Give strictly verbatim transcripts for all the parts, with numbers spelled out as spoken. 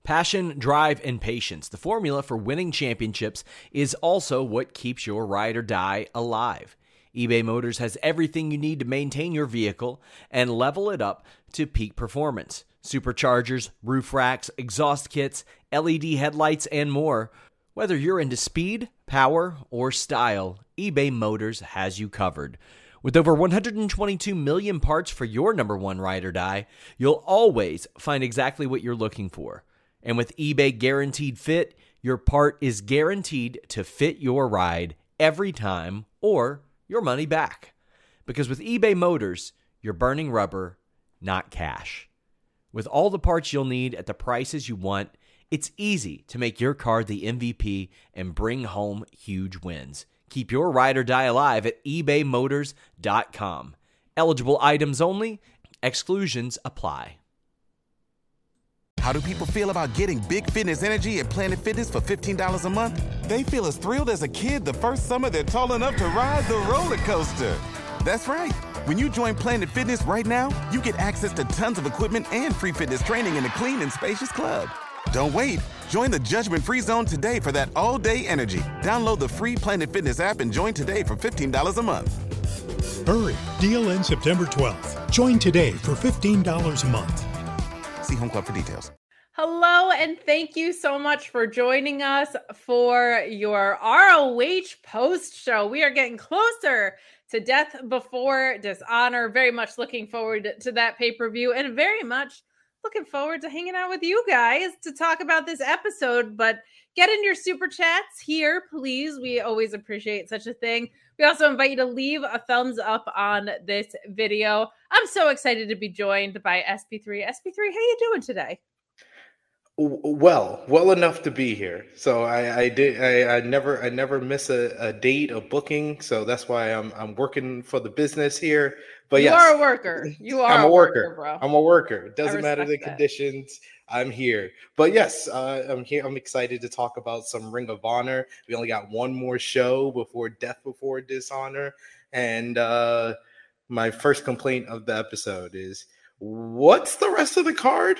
Passion, drive, and patience. The formula for winning championships is also what keeps your ride or die alive. eBay Motors has everything you need to maintain your vehicle and level it up to peak performance. Superchargers, roof racks, exhaust kits, L E D headlights, and more. Whether you're into speed, power, or style, eBay Motors has you covered. With over one hundred twenty-two million parts for your number one ride or die, you'll always find exactly what you're looking for. And with eBay Guaranteed Fit, your part is guaranteed to fit your ride every time or your money back. Because with eBay Motors, you're burning rubber, not cash. With all the parts you'll need at the prices you want, it's easy to make your car the M V P and bring home huge wins. Keep your ride or die alive at ebay motors dot com. Eligible items only. Exclusions apply. How do people feel about getting Big Fitness Energy at Planet Fitness for fifteen dollars a month? They feel as thrilled as a kid the first summer they're tall enough to ride the roller coaster. That's right. When you join Planet Fitness right now, you get access to tons of equipment and free fitness training in a clean and spacious club. Don't wait. Join the judgment-free zone today for that all-day energy. Download the free Planet Fitness app and join today for fifteen dollars a month. Hurry. Deal ends September twelfth. Join today for fifteen dollars a month. See Home Club for details. Hello, and thank you so much for joining us for your R O H post show. We are getting closer to Death Before Dishonor. Very much looking forward to that pay-per-view, and very much looking forward to hanging out with you guys to talk about this episode. But get in your super chats here, please. We always appreciate such a thing. We also invite you to leave a thumbs up on this video. I'm so excited to be joined by S P three. S P three, how you doing today? Well, well enough to be here. So I, I did. I, I never, I never miss a, a date, a booking. So that's why I'm, I'm working for the business here. But you yes, are a worker. You are I'm a a worker, worker bro. I'm a worker. It doesn't matter the that. conditions. I'm here. But yes, uh, I'm here. I'm excited to talk about some Ring of Honor. We only got one more show before Death Before Dishonor, and uh, my first complaint of the episode is, what's the rest of the card?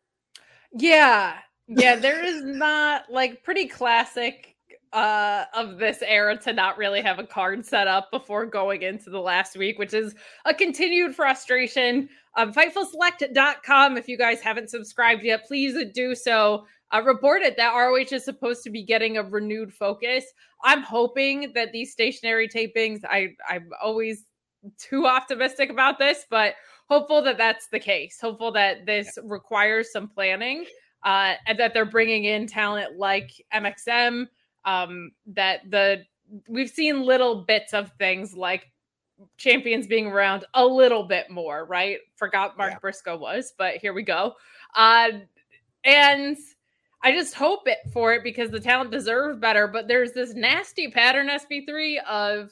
Yeah. Yeah, there is not, like, pretty classic uh, of this era to not really have a card set up before going into the last week, which is a continued frustration. Um, Fightful Select dot com, if you guys haven't subscribed yet, please do so. Uh, reported that R O H is supposed to be getting a renewed focus. I'm hoping that these stationary tapings, I, I'm always too optimistic about this, but hopeful that that's the case. Hopeful that this requires some planning, uh, and that they're bringing in talent like M X M. Um, that the we've seen little bits of things like champions being around a little bit more, right? Forgot Mark yeah. Briscoe was, but here we go. Uh, and I just hope it for it because the talent deserves better. But there's this nasty pattern, S P three, of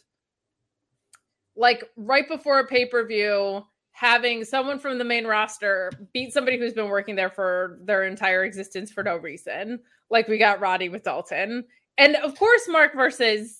like right before a pay-per-view, having someone from the main roster beat somebody who's been working there for their entire existence for no reason. Like we got Roddy with Dalton. And of course, Mark versus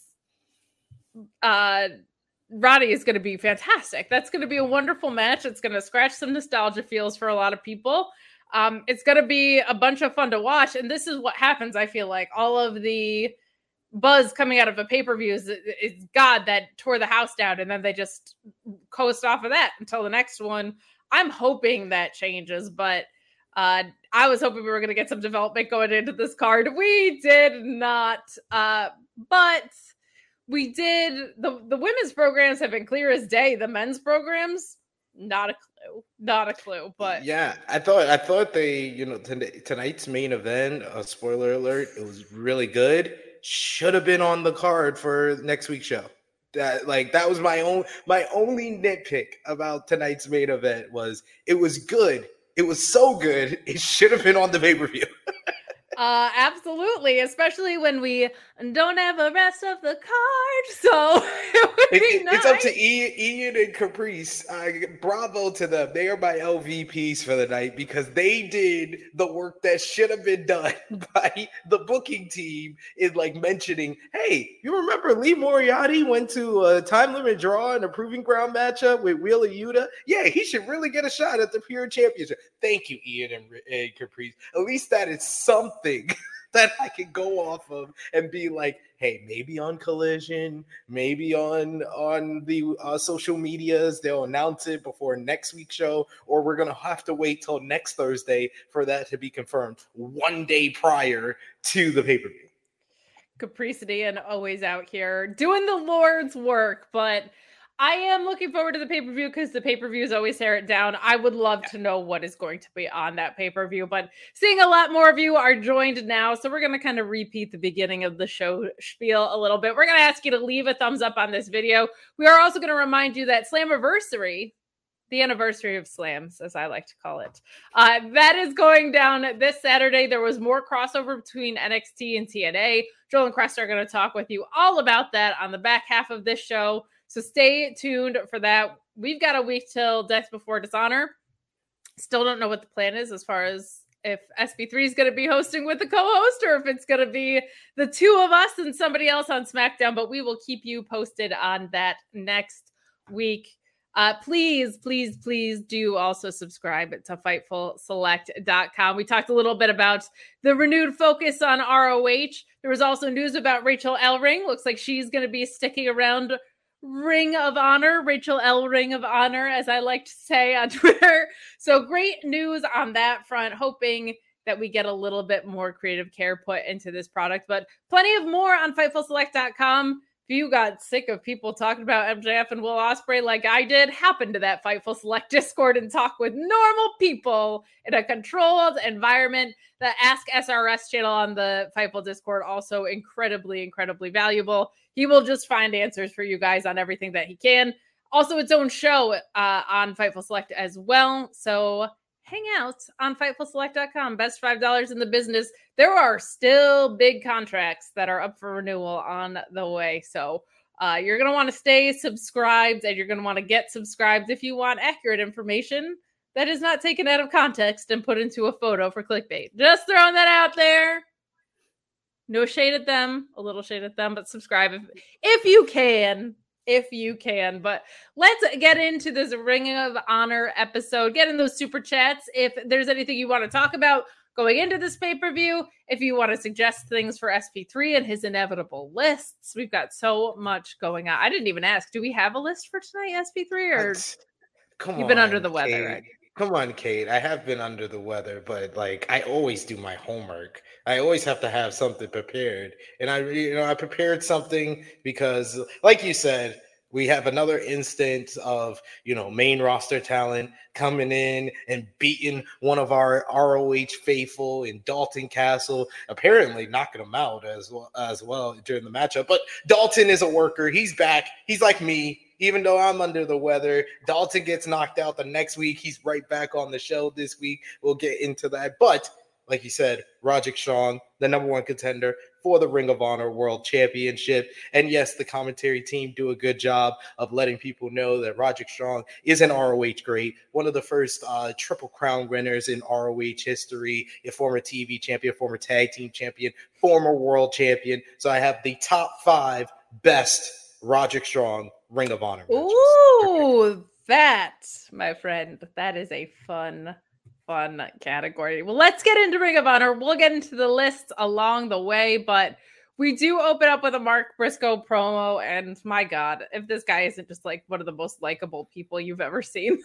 uh, Roddy is going to be fantastic. That's going to be a wonderful match. It's going to scratch some nostalgia feels for a lot of people. Um, it's going to be a bunch of fun to watch. And this is what happens, I feel like. All of the buzz coming out of a pay-per-view is, is God that tore the house down, and then they just coast off of that until the next one. I'm hoping that changes, but uh, I was hoping we were going to get some development going into this card. We did not, uh, but we did. The, the women's programs have been clear as day. The men's programs, not a clue, not a clue. But yeah, I thought I thought they, you know, t- tonight's main event. Uh, spoiler alert: it was really good. Should have been on the card for next week's show. That like that was my own my only nitpick about tonight's main event was it was good. It was so good. It should have been on the pay-per-view. Uh, absolutely, especially when we don't have the rest of the card. So it would be it, nice. It's up to Ian, Ian and Caprice. Uh, bravo to them. They are my L V Ps for the night because they did the work that should have been done by the booking team in like mentioning, hey, you remember Lee Moriarty went to a time limit draw in a proving ground matchup with Wheeler Yuta? Yeah, he should really get a shot at the Pure Championship. Thank you, Ian and, and Caprice. At least that is something that I can go off of and be like, hey, maybe on Collision, maybe on on the uh, social medias, they'll announce it before next week's show, or we're going to have to wait till next Thursday for that to be confirmed one day prior to the pay-per-view. Caprice and Ian always out here doing the Lord's work, but I am looking forward to the pay-per-view because the pay-per-views always tear it down. I would love to know what is going to be on that pay-per-view, but seeing a lot more of you are joined now, so we're going to kind of repeat the beginning of the show spiel a little bit. We're going to ask you to leave a thumbs up on this video. We are also going to remind you that Slammiversary, the anniversary of slams, as I like to call it, uh, that is going down this Saturday. There was more crossover between N X T and T N A. Joel and Cresta are going to talk with you all about that on the back half of this show. So stay tuned for that. We've got a week till Death Before Dishonor. Still don't know what the plan is as far as if S B three is going to be hosting with the co-host or if it's going to be the two of us and somebody else on SmackDown, but we will keep you posted on that next week. Uh, please, please, please do also subscribe to Fightful Select dot com. We talked a little bit about the renewed focus on R O H. There was also news about Rachel Ellering. Looks like she's going to be sticking around Ring of Honor, Rachel L. Ring of Honor, as I like to say on Twitter. So great news on that front, hoping that we get a little bit more creative care put into this product, but plenty of more on Fightful Select dot com. If you got sick of people talking about M J F and Will Ospreay like I did, hop into that Fightful Select Discord and talk with normal people in a controlled environment. The Ask S R S channel on the Fightful Discord, also incredibly, incredibly valuable. He will just find answers for you guys on everything that he can. Also, its own show uh, on Fightful Select as well. So hang out on Fightful Select dot com. Best five dollars in the business. There are still big contracts that are up for renewal on the way. So uh, you're going to want to stay subscribed, and you're going to want to get subscribed if you want accurate information that is not taken out of context and put into a photo for clickbait. Just throwing that out there. No shade at them, a little shade at them, but subscribe if, if you can. If you can. But let's get into this Ring of Honor episode. Get in those super chats if there's anything you want to talk about going into this pay-per-view. If you want to suggest things for S P three and his inevitable lists. We've got so much going on. I didn't even ask. Do we have a list for tonight, S P three? Or Come you've on, been under the weather, Kate. right? Come on, Kate. I have been under the weather, but like I always do my homework. I always have to have something prepared. And I you know, I prepared something because like you said, we have another instance of, you know, main roster talent coming in and beating one of our R O H faithful in Dalton Castle, apparently knocking him out as well, as well during the matchup. But Dalton is a worker. He's back. He's like me. Even though I'm under the weather, Dalton gets knocked out the next week. He's right back on the show this week. We'll get into that. But like you said, Roderick Strong, the number one contender for the Ring of Honor World Championship. And yes, the commentary team do a good job of letting people know that Roderick Strong is an R O H great, one of the first uh, Triple Crown winners in R O H history, a former T V champion, former tag team champion, former world champion. So I have the top five best Roderick Strong Ring of Honor matches. Ooh, that, my friend, that is a fun Fun category. Well, let's get into Ring of Honor. We'll get into the lists along the way, but we do open up with a Mark Briscoe promo, and my God, if this guy isn't just like one of the most likable people you've ever seen,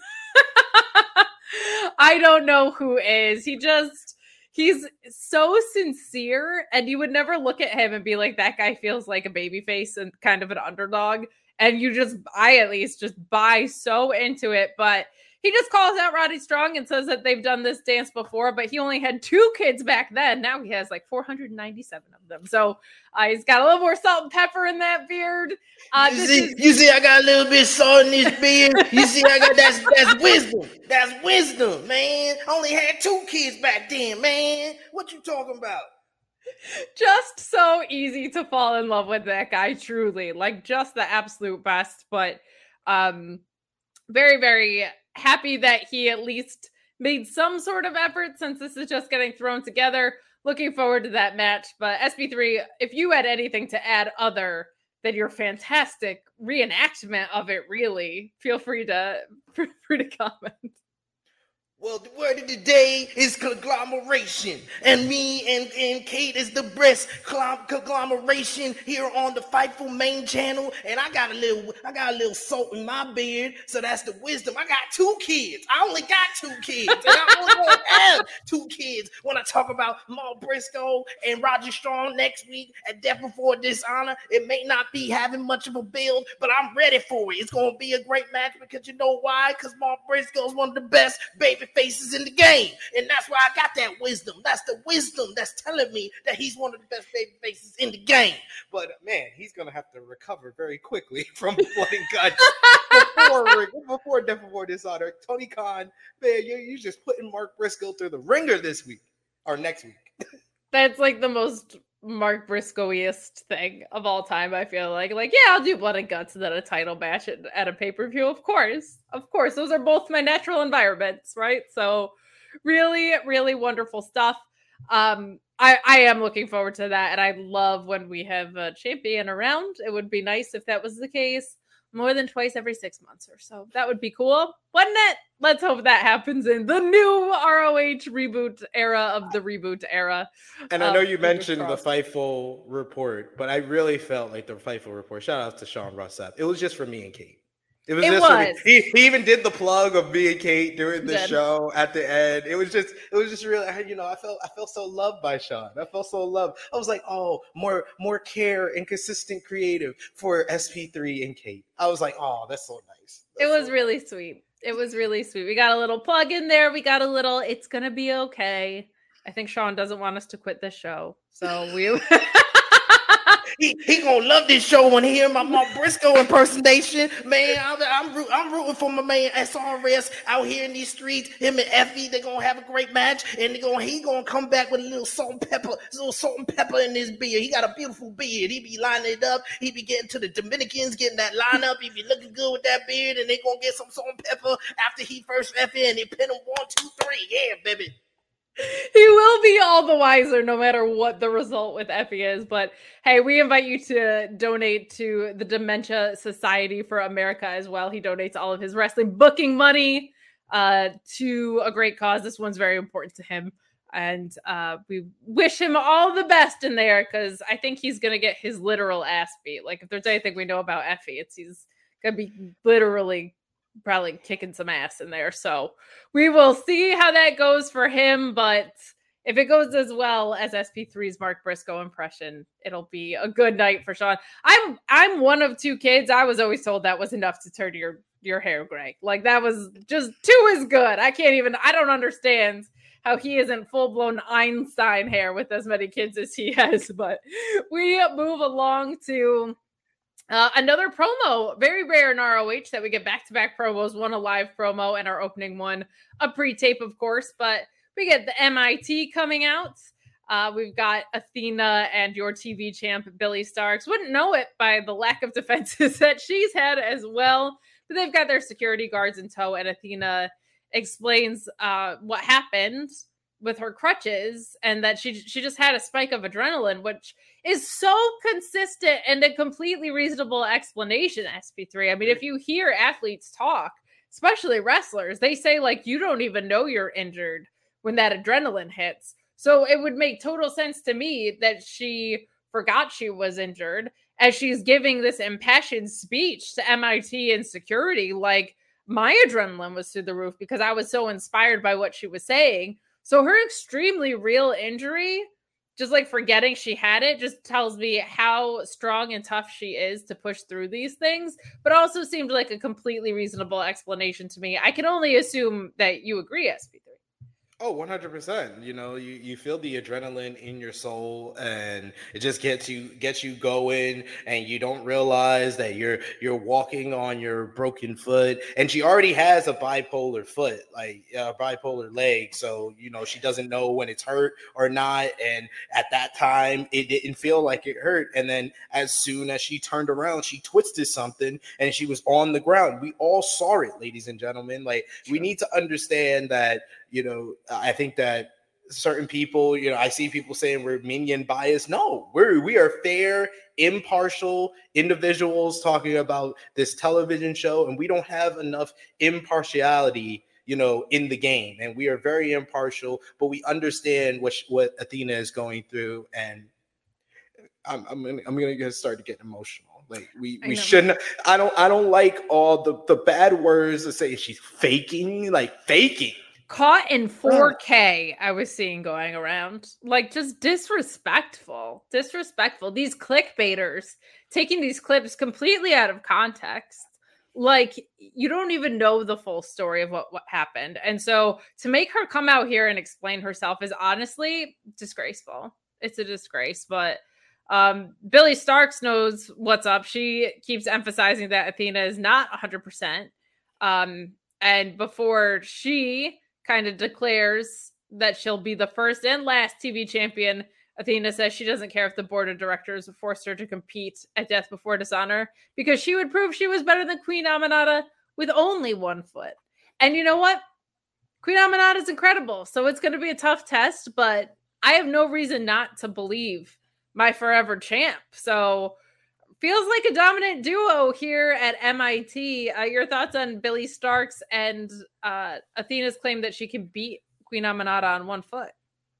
I don't know who is. He just, he's so sincere, and you would never look at him and be like, that guy feels like a babyface and kind of an underdog, and you just, I at least just buy so into it, but he just calls out Roddy Strong and says that they've done this dance before, but he only had two kids back then. Now he has like four hundred ninety-seven of them. So uh, he's got a little more salt and pepper in that beard. Uh, you, this see, is- you see, I got a little bit of salt in this beard. You see, I got that's that's wisdom. That's wisdom, man. I only had two kids back then, man. What you talking about? Just so easy to fall in love with that guy, truly. Like, just the absolute best. But um, very, very happy that he at least made some sort of effort since this is just getting thrown together. Looking forward to that match. But S B three, if you had anything to add other than your fantastic reenactment of it, really, feel free to feel free to comment. Well, the word of the day is conglomeration, and me and, and Kate is the breast conglomeration here on the Fightful main channel. And I got a little, I got a little salt in my beard, so that's the wisdom. I got two kids. I only got two kids, and I only gonna have two kids when I talk about Mark Briscoe and Roger Strong next week at Death Before Dishonor. It may not be having much of a build, but I'm ready for it. It's gonna be a great match because you know why? Because Mark Briscoe is one of the best baby faces in the game, and that's why I got that wisdom. That's the wisdom that's telling me that he's one of the best baby faces in the game. But man, he's gonna have to recover very quickly from flooding guts before before Death Before Dishonor. Tony Khan, man, you you just putting Mark Briscoe through the ringer this week or next week. That's like the most Mark Briscoe-iest thing of all time, I feel like. Like, yeah, I'll do blood and guts and then a title match at, at a pay-per-view. Of course. Of course. Those are both my natural environments, right? So really, really wonderful stuff. Um, I, I am looking forward to that, and I love when we have a champion around. It would be nice if that was the case more than twice every six months or so. That would be cool, wouldn't it? Let's hope that happens in the new R O H reboot era of the reboot era. And I know you mentioned the Fightful report, but I really felt like the Fightful report. Shout out to Sean Rossap. It was just for me and Kate. It was it just was. For me. He, he even did the plug of me and Kate during the Did. show at the end. It was just, it was just really, you know, I felt, I felt so loved by Sean. I felt so loved. I was like, oh, more, more care and consistent creative for S P three and Kate. I was like, oh, that's so nice. That's it was so really nice. sweet. It was really sweet. We got a little plug in there. We got a little, it's going to be okay. I think Sean doesn't want us to quit this show. So we... He, he gonna love this show when he hear my Mark Briscoe impersonation. Man, I'm, I'm, root, I'm rooting for my man S R S out here in these streets. Him and Effie, they're gonna have a great match, and they gonna he gonna come back with a little salt and pepper, a little salt and pepper in his beard. He got a beautiful beard. He be lining it up. He be getting to the Dominicans, getting that lineup. He be looking good with that beard, and they gonna get some salt and pepper after he first F in. They pin him one, two, three. Yeah, baby. He will be all the wiser no matter what the result with Effie is. But hey, we invite you to donate to the Dementia Society for America as well. He donates all of his wrestling booking money uh, to a great cause. This one's very important to him. And uh, we wish him all the best in there because I think he's going to get his literal ass beat. Like, if there's anything we know about Effie, it's he's going to be literally probably kicking some ass in there. So we will see how that goes for him. But if it goes as well as S P three's Mark Briscoe impression, it'll be a good night for Sean. I'm I'm one of two kids. I was always told that was enough to turn your, your hair gray. Like, that was just two is good. I can't even, I don't understand how he isn't full-blown Einstein hair with as many kids as he has. But we move along to Uh, another promo, very rare in R O H that we get back-to-back promos, one a live promo and our opening one, a pre-tape, of course, but we get the M I T coming out. Uh, we've got Athena and your T V champ, Billy Starks. Wouldn't know it by the lack of defenses that she's had as well, but they've got their security guards in tow, and Athena explains uh, what happened with her crutches and that she she just had a spike of adrenaline, which is so consistent and a completely reasonable explanation, S P three. I mean, if you hear athletes talk, especially wrestlers, they say, like, you don't even know you're injured when that adrenaline hits. So it would make total sense to me that she forgot she was injured as she's giving this impassioned speech to M I T and security. Like, my adrenaline was through the roof because I was so inspired by what she was saying. So her extremely real injury, just like forgetting she had it, just tells me how strong and tough she is to push through these things, but also seemed like a completely reasonable explanation to me. I can only assume that you agree, S P three. Oh, one hundred percent. You know, you, you feel the adrenaline in your soul and it just gets you gets you going and you don't realize that you're you're walking on your broken foot. And she already has a bipolar foot, like a bipolar leg. So, you know, she doesn't know when it's hurt or not. And at that time, it didn't feel like it hurt. And then as soon as she turned around, she twisted something and she was on the ground. We all saw it, ladies and gentlemen. Like, sure. We need to understand that, you know, I think that certain people, you know, I see people saying we're minion biased. No, we're we are fair, impartial individuals talking about this television show, and we don't have enough impartiality, you know, in the game. And we are very impartial, but we understand what what Athena is going through. And I'm I'm gonna, I'm gonna start to get emotional. Like we we shouldn't. I don't I don't like all the the bad words to say she's faking, like faking. Caught in four K, I was seeing going around. Like, just disrespectful. Disrespectful. These clickbaiters taking these clips completely out of context. Like, you don't even know the full story of what, what happened. And so to make her come out here and explain herself is honestly disgraceful. It's a disgrace. But um, Billie Starkz knows what's up. She keeps emphasizing that Athena is not one hundred percent. Um, and before she kind of declares that she'll be the first and last T V champion, Athena says she doesn't care if the board of directors forced her to compete at Death Before Dishonor because she would prove she was better than Queen Aminata with only one foot. And you know what? Queen Aminata is incredible. So it's going to be a tough test, but I have no reason not to believe my forever champ. So feels like a dominant duo here at M I T. Uh, your thoughts on Billie Starkz and uh, Athena's claim that she can beat Queen Aminata on one foot?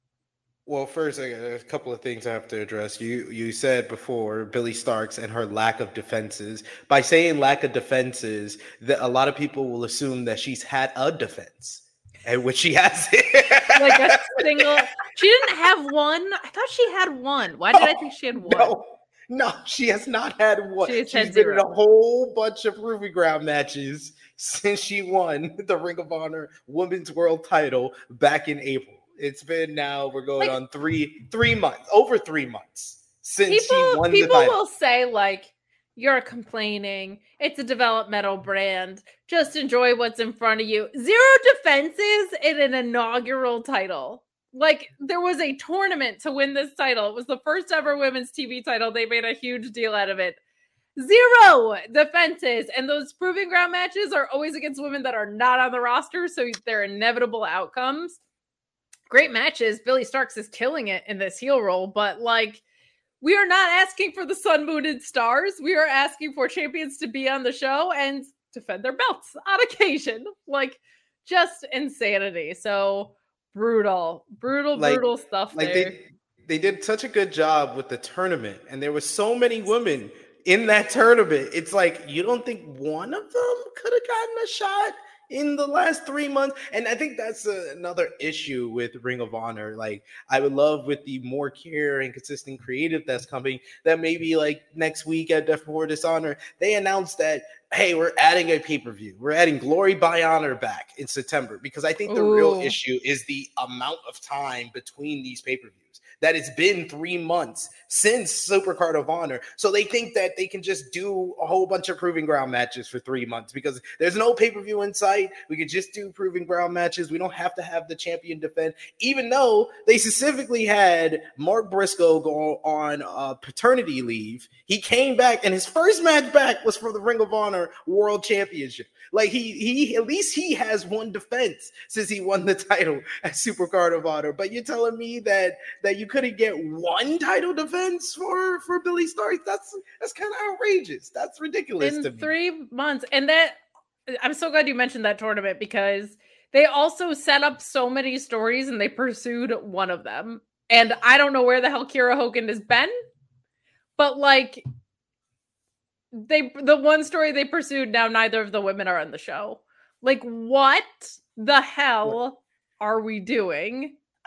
Well, first, I got a couple of things I have to address. You you said before Billie Starkz and her lack of defenses. By saying lack of defenses, that a lot of people will assume that she's had a defense, and which she hasn't. Like a single. She didn't have one. I thought she had one. Why did no, I think she had one? No. No, she has not had one. She She's had been zero. in a whole bunch of proving ground matches since she won the Ring of Honor Women's World Title back in April. It's been now, we're going like, on three three months, over three months since people, she won the the title. People will say, like, you're complaining. It's a developmental brand. Just enjoy what's in front of you. Zero defenses in an inaugural title. Like, there was a tournament to win this title. It was the first ever women's T V title. They made a huge deal out of it. Zero defenses. And those proving ground matches are always against women that are not on the roster, so they're inevitable outcomes. Great matches. Billie Starkz is killing it in this heel role, but, like, we are not asking for the sun, moon, and stars. We are asking for champions to be on the show and defend their belts on occasion. Like, just insanity. So brutal, brutal, like, brutal stuff like there. They, they did such a good job with the tournament, and there were so many women in that tournament. It's like, you don't think one of them could have gotten a shot in the last three months? And I think that's a, another issue with Ring of Honor. Like, I would love with the more care and consistent creative that's coming, that maybe like next week at Death Before Dishonor, they announced that, hey, we're adding a pay-per-view. We're adding Glory by Honor back in September, because I think the Ooh. real issue is the amount of time between these pay-per-views. That it's been three months since Supercard of Honor. So they think that they can just do a whole bunch of proving ground matches for three months because there's no pay-per-view in sight. We could just do proving ground matches. We don't have to have the champion defend, even though they specifically had Mark Briscoe go on uh, paternity leave. He came back, and his first match back was for the Ring of Honor World Championship. Like, he, he, at least he has one defense since he won the title at Supercard of Honor. But you're telling me that that you couldn't get one title defense for for Billie Starkz? That's that's kind of outrageous. That's ridiculous in to me. Three months, and that I'm so glad you mentioned that tournament, because they also set up so many stories and they pursued one of them. And I don't know where the hell Kiera Hogan has been, but like. They the one story they pursued, now neither of the women are on the show. Like, what the hell what? are we doing? I,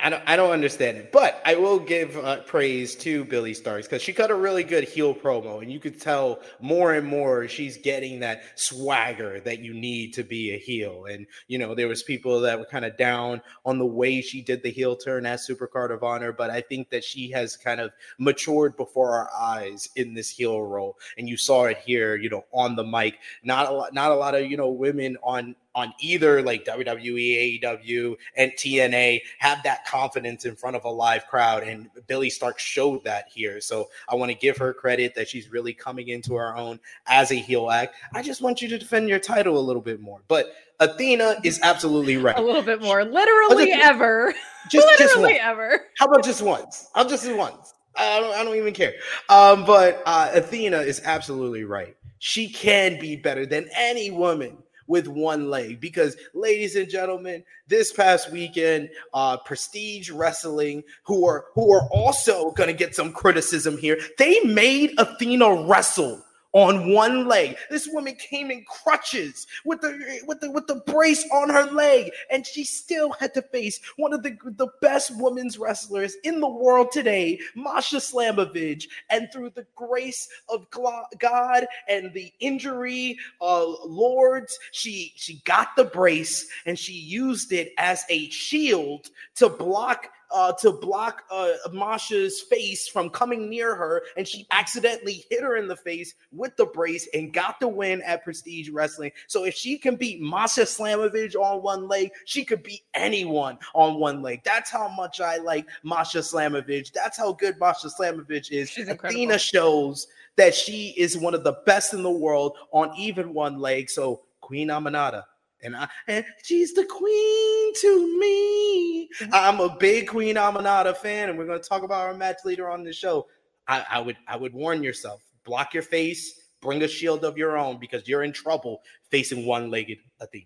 I don't, I don't understand it, but I will give uh, praise to Billie Starkz because she cut a really good heel promo, and you could tell more and more she's getting that swagger that you need to be a heel. And you know, there was people that were kind of down on the way she did the heel turn as Supercard of Honor, but I think that she has kind of matured before our eyes in this heel role, and you saw it here, you know, on the mic. Not a lot, not a lot of you know women on. on either like W W E, A E W, and T N A have that confidence in front of a live crowd, and Billie Starkz showed that here. So I want to give her credit that she's really coming into her own as a heel act. I just want you to defend your title a little bit more. But Athena is absolutely right. A little bit more. Literally just, ever. Just, Literally just ever. How about just once? I'll just do once. I don't, I don't even care. Um, but uh, Athena is absolutely right. She can be better than any woman with one leg, because ladies and gentlemen, this past weekend, uh, Prestige Wrestling, who are who are also going to get some criticism here, they made Athena wrestle on one leg. This woman came in crutches with the with the with the brace on her leg, and she still had to face one of the the best women's wrestlers in the world today, Masha Slamovich. And through the grace of God and the injury uh, lords, she she got the brace and she used it as a shield to block. Uh, to block uh, Masha's face from coming near her, and she accidentally hit her in the face with the brace and got the win at Prestige Wrestling. So if she can beat Masha Slamovich on one leg, she could beat anyone on one leg. That's how much I like Masha Slamovich. That's how good Masha Slamovich is. She's Athena shows that she is one of the best in the world on even one leg. So Queen Aminata. And, I, and she's the queen to me. I'm a big Queen Aminata fan, and we're going to talk about our match later on in the show. I, I would I would warn yourself. Block your face. Bring a shield of your own, because you're in trouble facing one-legged Athena.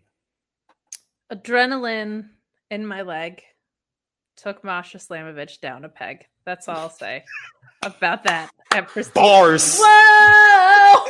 Adrenaline in my leg took Masha Slamovich down a peg. That's all I'll say about that. At Prestige. Bars. Whoa!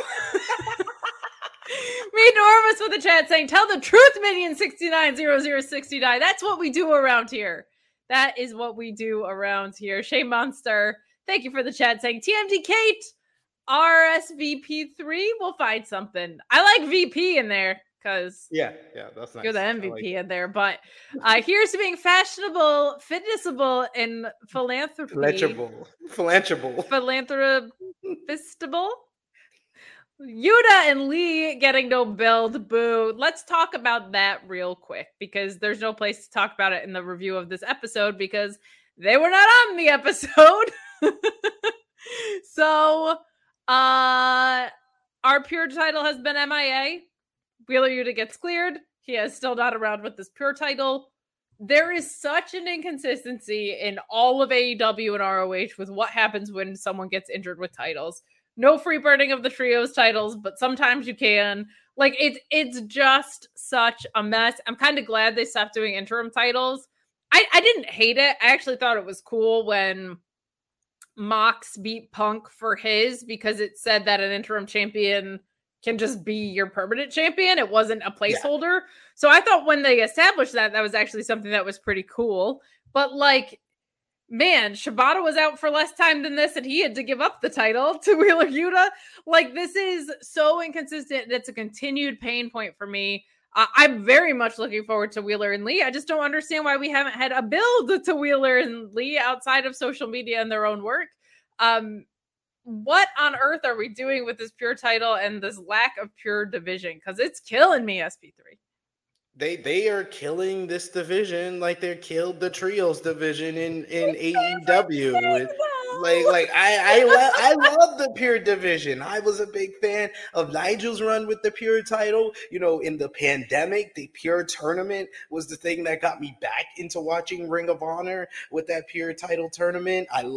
Reed Norvis with the chat saying, tell the truth, Minion six nine zero zero six nine. That's what we do around here. That is what we do around here. Shea Monster, thank you for the chat saying, T M D Kate, R S V P three, we'll find something. I like V P in there because yeah, yeah, that's nice. You're the M V P like in there. But uh, here's to being fashionable, fitnessable, and philanthropy. Philanthropable. Philanthropable. Philanthropistable. Yuta and Lee getting no build, boo. Let's talk about that real quick, because there's no place to talk about it in the review of this episode because they were not on the episode. So, uh, our pure title has been M I A. Wheeler Yuta gets cleared. He is still not around with this pure title. There is such an inconsistency in all of A E W and R O H with what happens when someone gets injured with titles. No free burning of the trios titles, but sometimes you can. Like, it's it's just such a mess. I'm kind of glad they stopped doing interim titles. I, I didn't hate it. I actually thought it was cool when Mox beat Punk for his, because it said that an interim champion can just be your permanent champion. It wasn't a placeholder. Yeah. So I thought when they established that, that was actually something that was pretty cool. But, like, man, Shibata was out for less time than this, and he had to give up the title to Wheeler Yuta. Like, this is so inconsistent, and it's a continued pain point for me. Uh, I'm very much looking forward to Wheeler and Lee. I just don't understand why we haven't had a build to Wheeler and Lee outside of social media and their own work. Um, what on earth are we doing with this pure title and this lack of pure division? Because it's killing me, S P three. They they are killing this division like they killed the trios division in, in A E W. Like like I I, lo- I love the pure division. I was a big fan of Nigel's run with the pure title. You know, in the pandemic, the pure tournament was the thing that got me back into watching Ring of Honor with that pure title tournament. I liked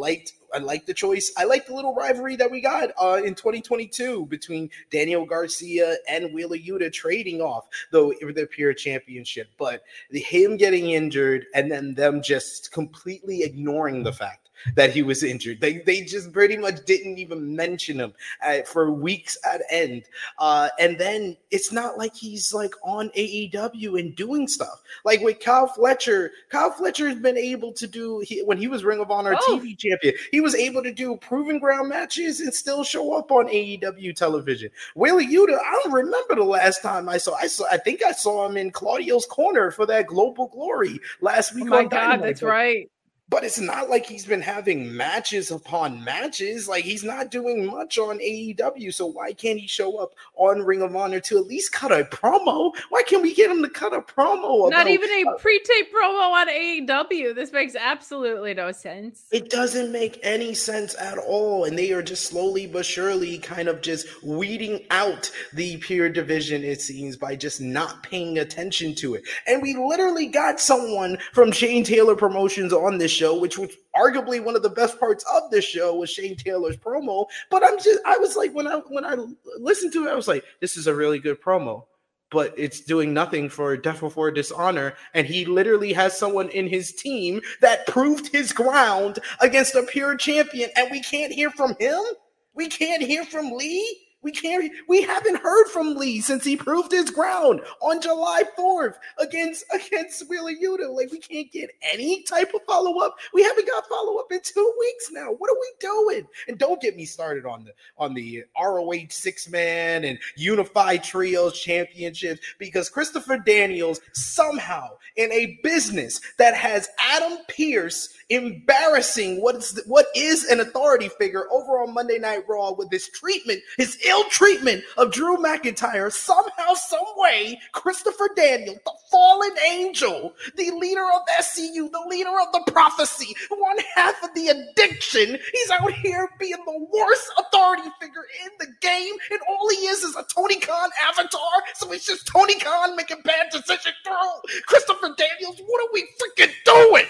I like the choice. I like the little rivalry that we got uh, in twenty twenty-two between Daniel Garcia and Wheeler Yuta trading off the, the Pure Championship. But the, him getting injured and then them just completely ignoring the fact that he was injured. They they just pretty much didn't even mention him uh, for weeks at end. Uh, and then it's not like he's like on A E W and doing stuff. Like with Kyle Fletcher, Kyle Fletcher has been able to do, he, when he was Ring of Honor oh. T V champion, he was able to do proven ground matches and still show up on A E W television. Wheeler Yuta, I don't remember the last time I saw, I saw, I think I saw him in Claudio's Corner for that Global Glory last week. Oh my on God, Dynamite. that's right. But it's not like he's been having matches upon matches. Like, he's not doing much on A E W. So why can't he show up on Ring of Honor to at least cut a promo? Why can't we get him to cut a promo? Not about, even a uh, pre-tape promo on A E W. This makes absolutely no sense. It doesn't make any sense at all. And they are just slowly but surely kind of just weeding out the Pure division, it seems, by just not paying attention to it. And we literally got someone from Shane Taylor Promotions on this show, which was arguably one of the best parts of this show was Shane Taylor's promo. But I'm just, I was like, when I when I listened to it, I was like, this is a really good promo, but it's doing nothing for Death Before Dishonor. And he literally has someone in his team that proved his ground against a Pure champion, and we can't hear from him. We can't hear from Lee. We can't. We haven't heard from Lee since he proved his ground on July fourth against against Wheeler Yuta. Like, we can't get any type of follow up. We haven't got follow up in two weeks now. What are we doing? And don't get me started on the on the R O H six man and Unified Trios championships, because Christopher Daniels somehow in a business that has Adam Pearce embarrassing what is what is an authority figure over on Monday Night Raw with his treatment, his ill treatment of Drew McIntyre, somehow, some way, Christopher Daniels, the fallen angel, the leader of S C U, the leader of the prophecy, one half of the addiction, he's out here being the worst authority figure in the game, and all he is is a Tony Khan avatar, so it's just Tony Khan making bad decisions through Christopher Daniels. What are we freaking doing?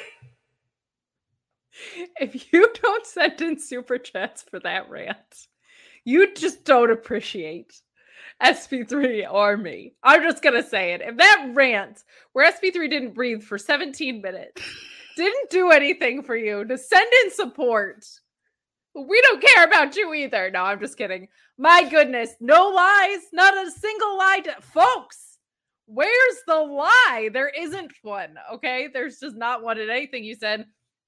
If you don't send in super chats for that rant, you just don't appreciate S P three or me. I'm just going to say it. If that rant where S P three didn't breathe for seventeen minutes didn't do anything for you to send in support, we don't care about you either. No, I'm just kidding. My goodness, no lies, not a single lie. To- Folks, where's the lie? There isn't one, okay? There's just not one in anything you said.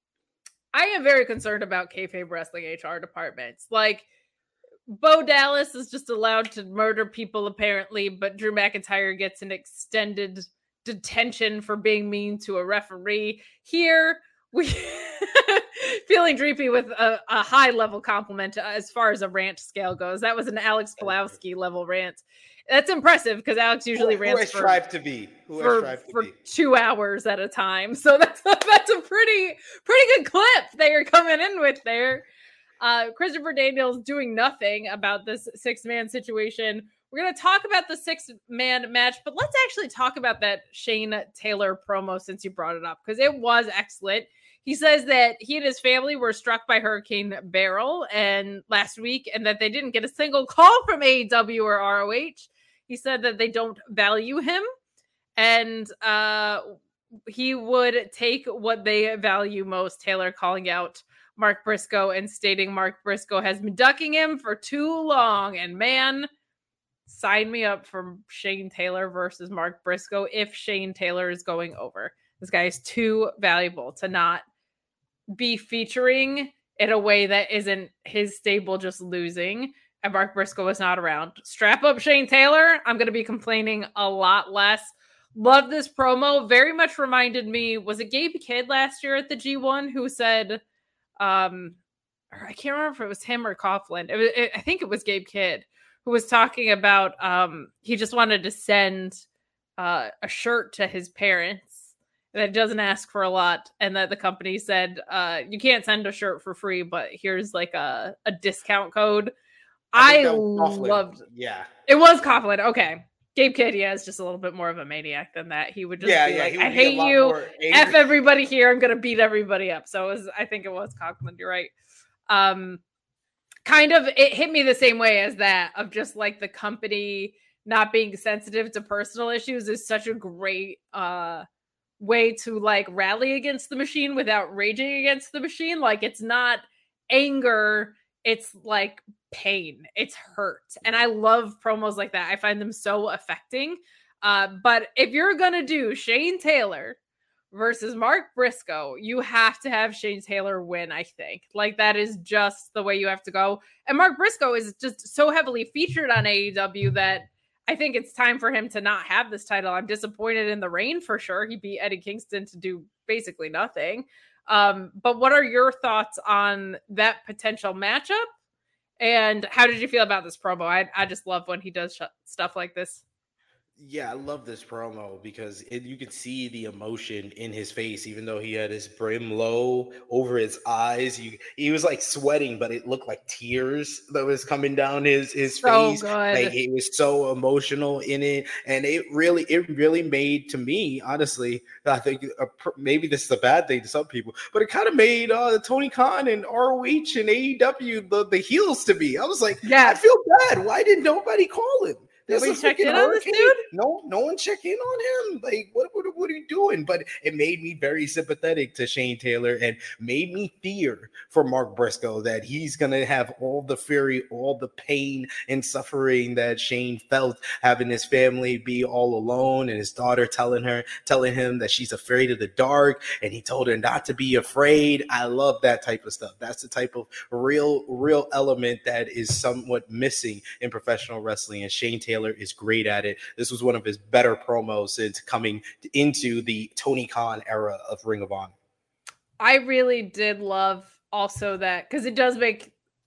I am very concerned about kayfabe wrestling H R departments. Like, Bo Dallas is just allowed to murder people, apparently, but Drew McIntyre gets an extended detention for being mean to a referee. Here, we feeling dreepy with a, a high-level compliment as far as a rant scale goes. That was an Alex Pulowski level rant. That's impressive because Alex usually who, rants who I for, strive to be who for, I strive to for be. two hours at a time. So that's a, that's a pretty pretty good clip they are coming in with there. Uh, Christopher Daniels doing nothing about this six-man situation. We're going to talk about the six-man match, but let's actually talk about that Shane Taylor promo since you brought it up, because it was excellent. He says that he and his family were struck by Hurricane Beryl and last week, and that they didn't get a single call from A E W or R O H. He said that they don't value him, and uh, he would take what they value most. Taylor calling out Mark Briscoe and stating Mark Briscoe has been ducking him for too long. And man, sign me up for Shane Taylor versus Mark Briscoe if Shane Taylor is going over. This guy is too valuable to not be featuring in a way that isn't his stable just losing. And Mark Briscoe was not around. Strap up Shane Taylor. I'm going to be complaining a lot less. Love this promo. Very much reminded me, was it Gabe Kidd last year at the G one who said, um, or I can't remember if it was him or Coughlin. It was, it, I think it was Gabe Kidd who was talking about um, he just wanted to send uh, a shirt to his parents that doesn't ask for a lot, and that the company said, uh, you can't send a shirt for free, but here's like a, a discount code. I, I loved it. Yeah. It was Coughlin. Okay. Gabe Kidd, yeah, is just a little bit more of a maniac than that. He would just yeah, be yeah, like, I be hate you. F everybody here. I'm going to beat everybody up. So it was, I think it was Coughlin. You're right. Um, kind of, it hit me the same way as that, of just like the company not being sensitive to personal issues is such a great uh, way to like rally against the machine without raging against the machine. Like, it's not anger, it's like pain, it's hurt. And I love promos like that. I find them so affecting. Uh, but if you're gonna do Shane Taylor versus Mark Briscoe, you have to have Shane Taylor win, I think. Like, that is just the way you have to go. And Mark Briscoe is just so heavily featured on A E W that I think it's time for him to not have this title. I'm disappointed in the reign for sure. He beat Eddie Kingston to do basically nothing. Um, but what are your thoughts on that potential matchup? And how did you feel about this promo? I, I just love when he does sh- stuff like this. Yeah, I love this promo because it, you could see the emotion in his face, even though he had his brim low over his eyes. You, he was like sweating, but it looked like tears that was coming down his his so face. Good. Like, he was so emotional in it, and it really, it really made, to me, honestly, I think uh, maybe this is a bad thing to some people, but it kind of made uh, Tony Khan and R O H and A E W the, the heels to me. I was like, yeah, I feel bad. Why didn't nobody call him? Nobody checked in on this dude? No, no one checked in on him. Like, what, what, what are you doing? But it made me very sympathetic to Shane Taylor and made me fear for Mark Briscoe that he's going to have all the fury, all the pain and suffering that Shane felt having his family be all alone and his daughter telling her, telling him that she's afraid of the dark, and he told her not to be afraid. I love that type of stuff. That's the type of real, real element that is somewhat missing in professional wrestling, and Shane Taylor Taylor is great at it. This was one of his better promos since coming into the Tony Khan era of Ring of Honor. I really did love also that, because it does make,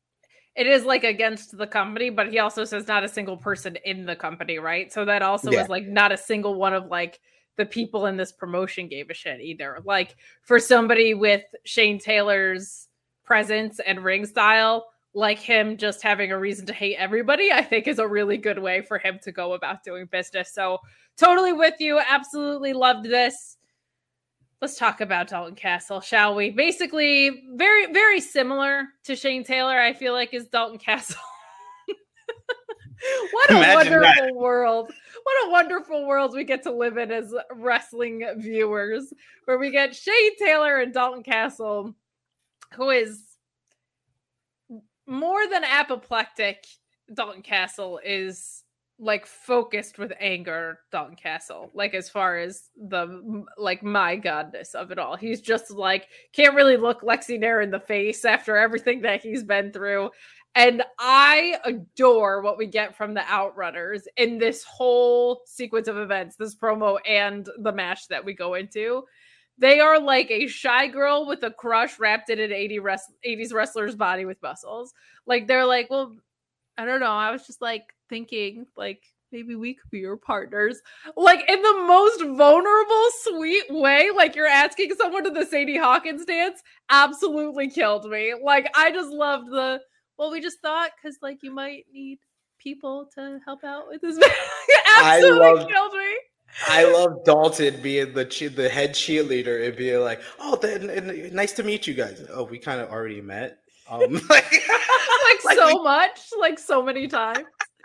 it is like against the company, but he also says not a single person in the company, right? So that also yeah. is like not a single one of like the people in this promotion gave a shit either. Like, for somebody with Shane Taylor's presence and ring style, like him just having a reason to hate everybody, I think is a really good way for him to go about doing business. So totally with you. Absolutely loved this. Let's talk about Dalton Castle, shall we? Basically, very, very similar to Shane Taylor, I feel like, is Dalton Castle. What a Imagine wonderful that. world. What a wonderful world we get to live in as wrestling viewers, where we get Shane Taylor and Dalton Castle, who is more than apoplectic. Dalton Castle is like focused with anger. Dalton Castle, like, as far as the like my godness of it all, he's just like can't really look Lexi Nair in the face after everything that he's been through. And I adore what we get from the Outrunners in this whole sequence of events, this promo and the match that we go into. They are like a shy girl with a crush wrapped in an eighties wrestler's body with muscles. Like, they're like, well, I don't know. I was just like thinking, like, maybe we could be your partners. Like, in the most vulnerable, sweet way. Like, you're asking someone to the Sadie Hawkins dance. Absolutely killed me. Like, I just loved the, well, we just thought, because, like, you might need people to help out with this. Absolutely love- killed me. I love Dalton being the che- the head cheerleader and being like, "Oh, then, nice to meet you guys." Oh, we kind of already met, um, like, like, like so we- much, like so many times.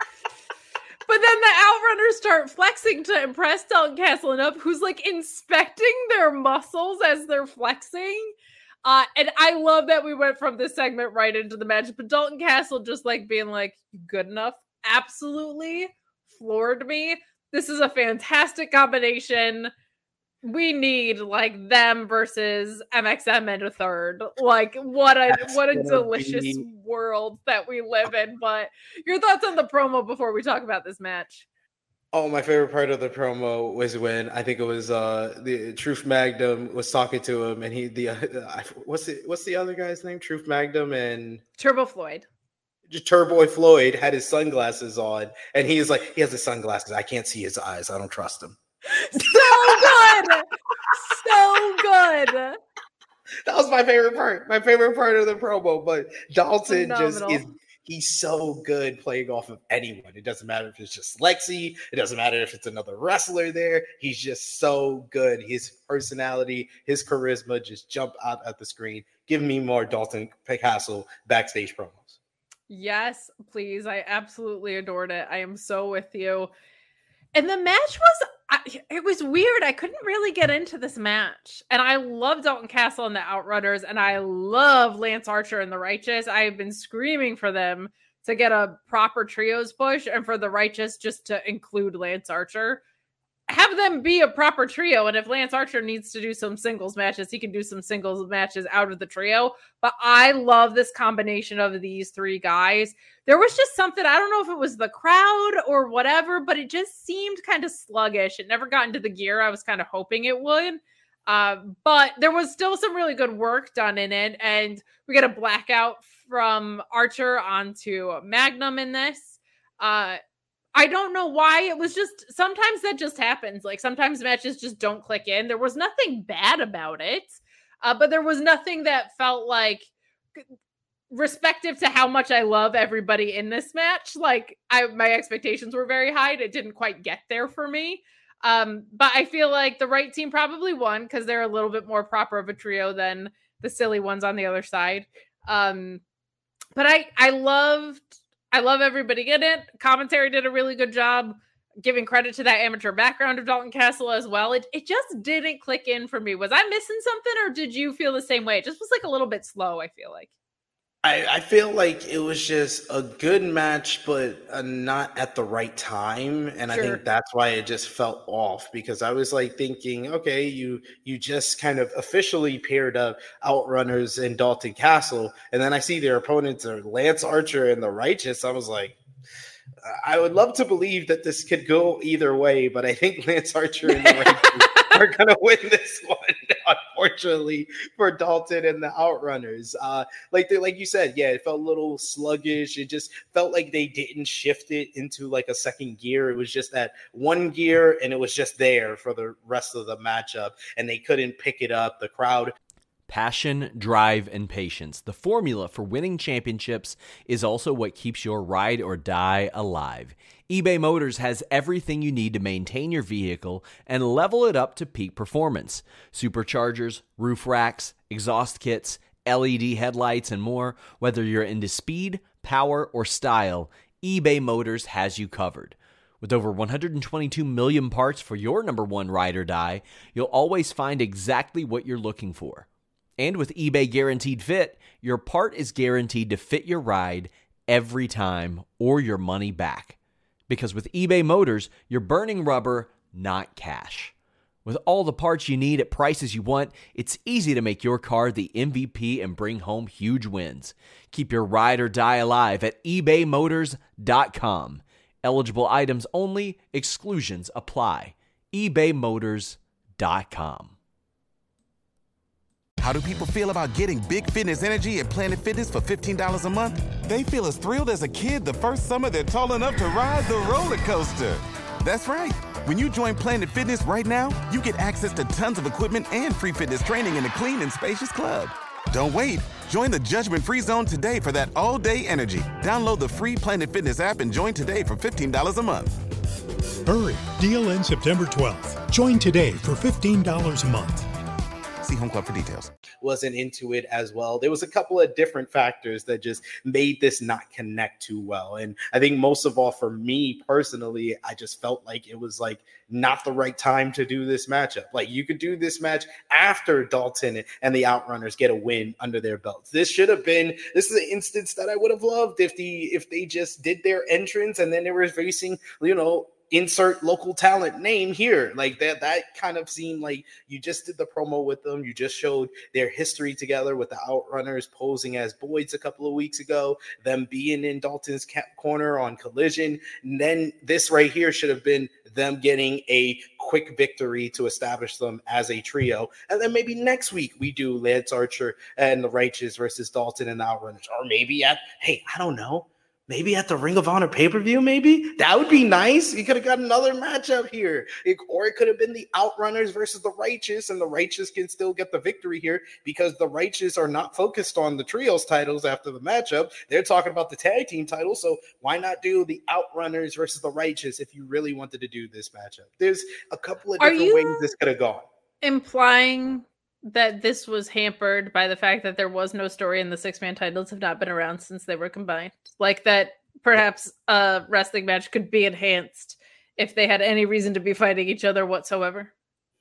But then the Outrunners start flexing to impress Dalton Castle enough, who's like inspecting their muscles as they're flexing. Uh, and I love that we went from this segment right into the match. But Dalton Castle just like being like, "Good enough," absolutely floored me. This is a fantastic combination. We need like them versus M X M in a third. Like, what a That's what a delicious be... world that we live in. But your thoughts on the promo before we talk about this match? Oh, my favorite part of the promo was when I think it was uh, the Truth Magnum was talking to him, and he the uh, what's the what's the other guy's name? Truth Magnum and Turbo Floyd. Turbo Floyd had his sunglasses on, and he's like, he has his sunglasses. I can't see his eyes. I don't trust him. So good. So good. That was my favorite part. My favorite part of the promo. But Dalton Phenomenal. just is, He's so good playing off of anyone. It doesn't matter if it's just Lexi. It doesn't matter if it's another wrestler there. He's just so good. His personality, his charisma just jump out at the screen. Give me more Dalton Castle backstage promos. Yes, please. I absolutely adored it. I am so with you. And the match was, I, it was weird. I couldn't really get into this match. And I love Dalton Castle and the Outrunners. And I love Lance Archer and the Righteous. I have been screaming for them to get a proper trios push and for the Righteous just to include Lance Archer. Have them be a proper trio. And if Lance Archer needs to do some singles matches, he can do some singles matches out of the trio. But I love this combination of these three guys. There was just something, I don't know if it was the crowd or whatever, but it just seemed kind of sluggish. It never got into the gear I was kind of hoping it would. Uh, but there was still some really good work done in it. And we get a blackout from Archer onto Magnum in this. Uh, I don't know why. It was just, sometimes that just happens. Like sometimes matches just don't click in. There was nothing bad about it, uh, but there was nothing that felt like, respective to how much I love everybody in this match. Like I, my expectations were very high. It didn't quite get there for me. Um, but I feel like the right team probably won because they're a little bit more proper of a trio than the silly ones on the other side. Um, but I, I loved, I love everybody in it. Commentary did a really good job giving credit to that amateur background of Dalton Castle as well. It it just didn't click in for me. Was I missing something or did you feel the same way? It just was like a little bit slow, I feel like. I, I feel like it was just a good match, but uh, not at the right time. And sure. I think that's why it just felt off because I was like thinking, okay, you you just kind of officially paired up Outrunners and Dalton Castle. And then I see their opponents are Lance Archer and the Righteous. I was like, I would love to believe that this could go either way, but I think Lance Archer and the Righteous are going to win this one, unfortunately, for Dalton and the Outrunners. Uh, like they, like you said, yeah, it felt a little sluggish. It just felt like they didn't shift it into like a second gear. It was just that one gear, and it was just there for the rest of the matchup, and they couldn't pick it up. The crowd. Passion, drive, and patience. The formula for winning championships is also what keeps your ride or die alive. eBay Motors has everything you need to maintain your vehicle and level it up to peak performance. Superchargers, roof racks, exhaust kits, L E D headlights, and more. Whether you're into speed, power, or style, eBay Motors has you covered. With over one hundred twenty-two million parts for your number one ride or die, you'll always find exactly what you're looking for. And with eBay Guaranteed Fit, your part is guaranteed to fit your ride every time or your money back. Because with eBay Motors, you're burning rubber, not cash. With all the parts you need at prices you want, it's easy to make your car the M V P and bring home huge wins. Keep your ride or die alive at ebay motors dot com. Eligible items only, exclusions apply. ebay motors dot com. How do people feel about getting big fitness energy at Planet Fitness for fifteen dollars a month? They feel as thrilled as a kid the first summer they're tall enough to ride the roller coaster. That's right. When you join Planet Fitness right now, you get access to tons of equipment and free fitness training in a clean and spacious club. Don't wait. Join the judgment-free zone today for that all-day energy. Download the free Planet Fitness app and join today for fifteen dollars a month. Hurry. Deal ends September twelfth. Join today for fifteen dollars a month. See Home Club for details. Wasn't into it as well. There was a couple of different factors that just made this not connect too well. And I think most of all for me personally, I just felt like it was like not the right time to do this matchup. Like you could do this match after Dalton and the Outrunners get a win under their belts. This should have been, this is an instance that I would have loved if the, if they just did their entrance and then they were facing, you know, insert local talent name here. Like that, that kind of seemed like you just did the promo with them. You just showed their history together with the Outrunners posing as Boyds a couple of weeks ago, them being in Dalton's corner on Collision. And then this right here should have been them getting a quick victory to establish them as a trio. And then maybe next week we do Lance Archer and the Righteous versus Dalton and the Outrunners. Or maybe at, hey, I don't know. Maybe at the Ring of Honor pay-per-view, maybe? That would be nice. You could have got another matchup here. It, or it could have been the Outrunners versus the Righteous, and the Righteous can still get the victory here because the Righteous are not focused on the trios titles after the matchup. They're talking about the tag team title, so why not do the Outrunners versus the Righteous if you really wanted to do this matchup? There's a couple of Are different you ways this could have gone. Implying that this was hampered by the fact that there was no story and the six-man titles have not been around since they were combined? Like that perhaps a wrestling match could be enhanced if they had any reason to be fighting each other whatsoever?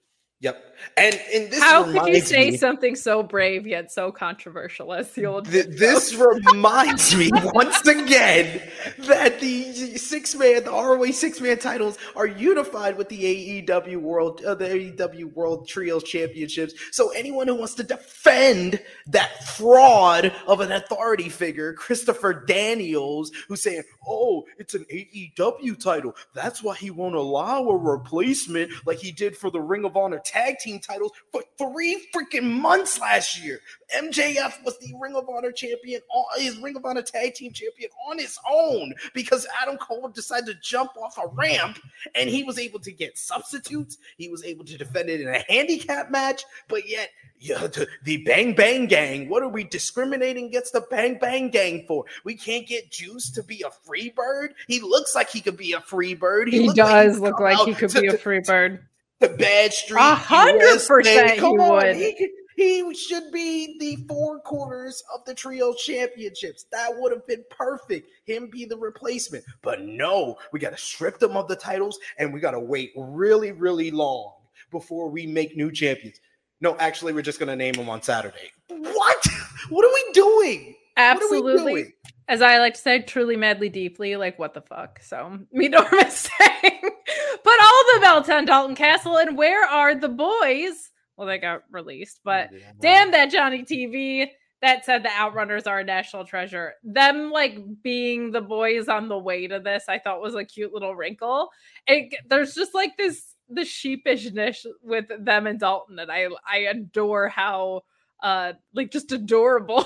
Yep. And, and this How could you say me, something so brave yet so controversial as the old th- This reminds me once again that the six-man, the R O H six-man titles are unified with the A E W World, uh, the A E W World Trios Championships. So anyone who wants to defend that fraud of an authority figure, Christopher Daniels, who's saying, oh, it's an A E W title, that's why he won't allow a replacement like he did for the Ring of Honor tag team titles for three freaking months last year. M J F was the Ring of Honor champion, his Ring of Honor tag team champion on his own because Adam Cole decided to jump off a ramp and he was able to get substitutes. He was able to defend it in a handicap match, but yet yeah, the, the Bang Bang Gang, what are we discriminating against the Bang Bang Gang for? We can't get Juice to be a free bird? He looks like he could be a free bird. He, he does like look like he could to, be a free bird. The Bad Street. A hundred percent he would. He, he should be the four quarters of the trio championships. That would have been perfect. Him be the replacement. But no, we got to strip them of the titles and we got to wait really, really long before we make new champions. No, actually, we're just going to name them on Saturday. What? What are we doing? Absolutely. What are we doing? As I like to say, truly, madly, deeply, like, what the fuck? So, me Norma saying, put all the belts on Dalton Castle, and where are the boys? Well, they got released, but yeah, damn that Johnny T V that said the Outrunners are a national treasure. Them, like, being the boys on the way to this, I thought was a cute little wrinkle. It, there's just, like, this, the sheepishness with them and Dalton, and I, I adore how, uh, like, just adorable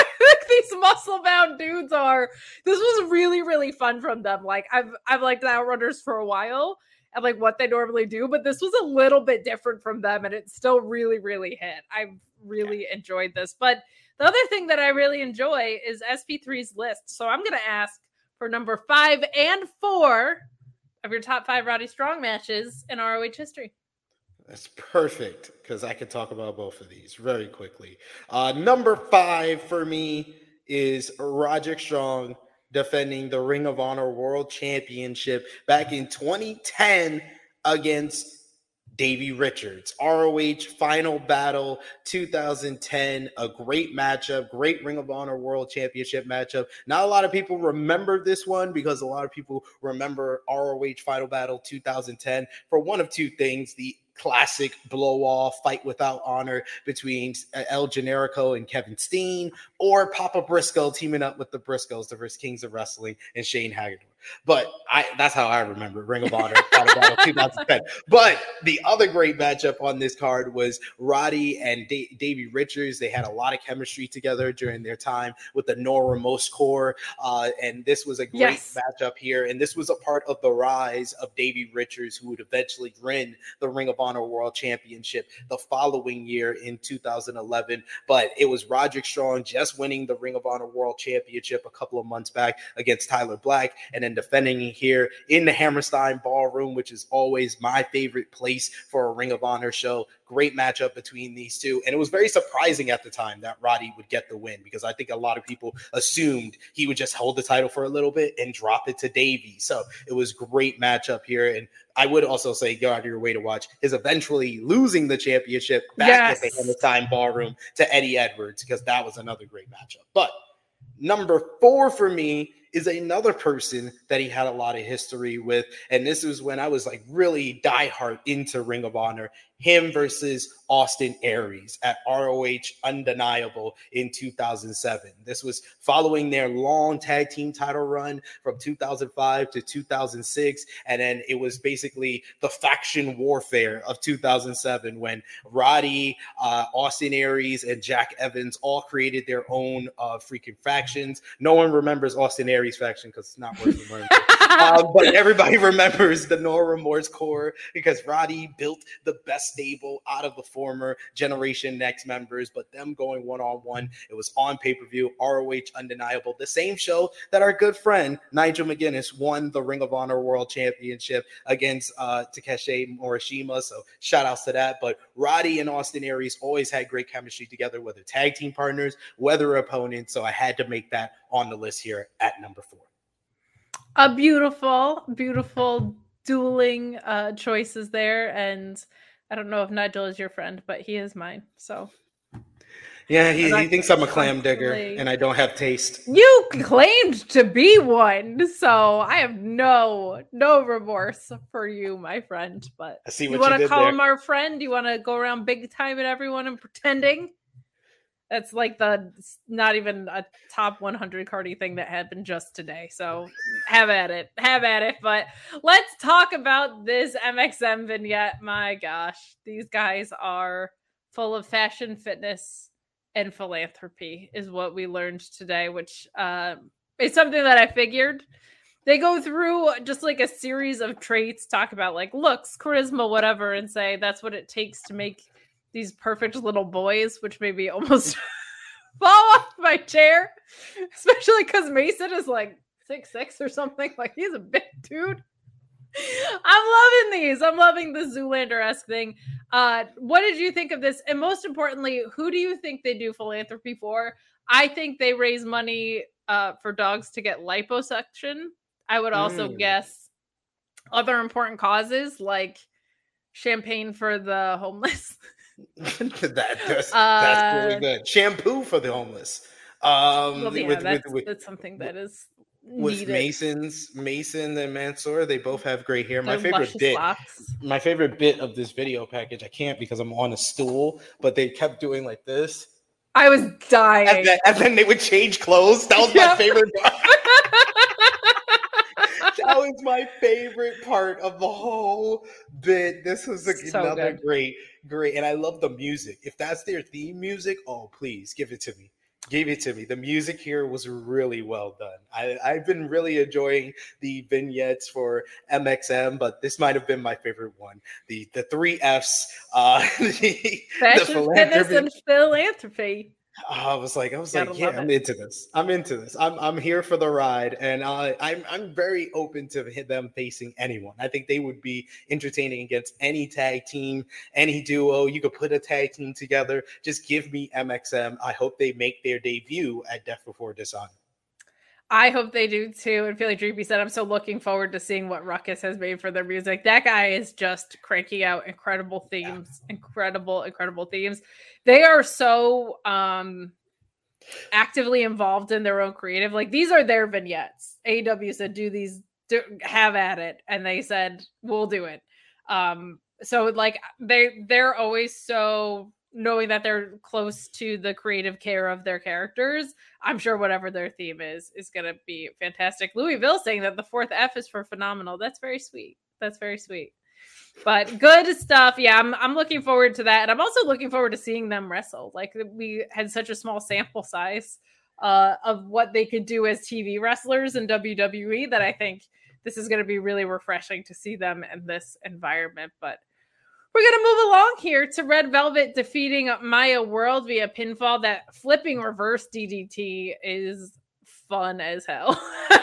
these muscle-bound dudes are. This was really, really fun from them. Like, I've I've liked the Outrunners for a while and like what they normally do, but this was a little bit different from them, and it still really, really hit. I really enjoyed this. But the other thing that I really enjoy is S P three's list. So I'm gonna ask for number five and four of your top five Roddy Strong matches in R O H history. That's perfect, because I could talk about both of these very quickly. Uh, number five for me is Roderick Strong defending the Ring of Honor World Championship back in twenty ten against Davey Richards. R O H Final Battle two thousand ten, a great matchup, great Ring of Honor World Championship matchup. Not a lot of people remember this one because a lot of people remember R O H Final Battle two thousand ten for one of two things: the classic blow-off fight without honor between El Generico and Kevin Steen, or Papa Briscoe teaming up with the Briscoes, the first Kings of Wrestling, and Shane Hagedorn. But I that's how I remember Ring of Honor twenty ten. But the other great matchup on this card was Roddy and da- Davey Richards. They had a lot of chemistry together during their time with the Nora Most Corps. Uh, and this was a great yes. matchup here. And this was a part of the rise of Davey Richards, who would eventually win the Ring of Honor World Championship the following year in two thousand eleven. But it was Roderick Strong just winning the Ring of Honor World Championship a couple of months back against Tyler Black, and then defending it here in the Hammerstein Ballroom, which is always my favorite place for a Ring of Honor show. Great matchup between these two. And it was very surprising at the time that Roddy would get the win, because I think a lot of people assumed he would just hold the title for a little bit and drop it to Davey. So it was great matchup here. And I would also say go out of your way to watch his eventually losing the championship back yes. at the Hammerstein Ballroom to Eddie Edwards, because that was another great matchup. But number four for me is another person that he had a lot of history with. And this was when I was like really diehard into Ring of Honor. Him versus Austin Aries at R O H Undeniable in two thousand seven. This was following their long tag team title run from two thousand five to two thousand six. And then it was basically the faction warfare of two thousand seven when Roddy, uh, Austin Aries, and Jack Evans all created their own uh, freaking factions. No one remembers Austin Aries Aries faction because it's not worth the um, but everybody remembers the No Remorse core because Roddy built the best stable out of the former Generation Next members, but them going one-on-one, it was on pay-per-view, R O H Undeniable, the same show that our good friend Nigel McGuinness won the Ring of Honor World Championship against uh, Takeshi Morishima, so shout outs to that. But Roddy and Austin Aries always had great chemistry together, whether tag team partners, whether opponents, so I had to make that on the list here at number four. A beautiful, beautiful dueling uh, choices there. And I don't know if Nigel is your friend, but he is mine. So yeah, he, he thinks I'm a clam digger and I don't have taste. You claimed to be one, so I have no no remorse for you, my friend. But I see what you want to call there. him our friend? You want to go around big time at everyone and pretending? That's like the not even a top one hundred Cardi thing that happened just today. So have at it. Have at it. But let's talk about this M X M vignette. My gosh, these guys are full of fashion, fitness, and philanthropy is what we learned today, which uh, is something that I figured. They go through just like a series of traits, talk about like looks, charisma, whatever, and say that's what it takes to make these perfect little boys, which made me almost fall off my chair, especially because Mason is like six six or something. Like he's a big dude. I'm loving these. I'm loving the Zoolander-esque thing. Uh, what did you think of this? And most importantly, who do you think they do philanthropy for? I think they raise money uh, for dogs to get liposuction. I would also mm. guess other important causes like champagne for the homeless. that, that's, uh, that's really good. Shampoo for the homeless. Um, well, yeah, with, that's, with, with, that's something that is with needed. Mason's Mason and Mansoor, they both have great hair. My They're favorite bit, locks. my favorite bit of this video package, I can't because I'm on a stool, but they kept doing like this. I was dying. And then, and then they would change clothes. That was my Yep. favorite part. That was my favorite part of the whole bit. This was like So another good. great, great. And I love the music. If that's their theme music, oh, please give it to me. Give it to me. The music here was really well done. I, I've been really enjoying the vignettes for M X M, but this might have been my favorite one. The the three Fs. Uh, the, Fashion, the fitness, and philanthropy. I was like, I was Gotta like, yeah, love I'm it. into this. I'm into this. I'm I'm here for the ride, and uh, I'm I'm very open to hit them facing anyone. I think they would be entertaining against any tag team, any duo. You could put a tag team together. Just give me M X M. I hope they make their debut at Death Before Dishonor. I hope they do too. And Feely Dreepy said, I'm so looking forward to seeing what Ruckus has made for their music. That guy is just cranking out incredible themes, yeah. incredible, incredible themes. They are so um, actively involved in their own creative. Like these are their vignettes. A E W said, do these, do, have at it. And they said, we'll do it. Um, so like they, they're always so knowing that they're close to the creative care of their characters. I'm sure whatever their theme is, is going to be fantastic. Louisville saying that the fourth F is for phenomenal. That's very sweet. That's very sweet. But good stuff. Yeah, I'm I'm looking forward to that. And I'm also looking forward to seeing them wrestle. Like we had such a small sample size uh, of what they could do as T V wrestlers in W W E that I think this is going to be really refreshing to see them in this environment. But we're going to move along here to Red Velvet defeating Maya World via pinfall. That flipping reverse D D T is fun as hell.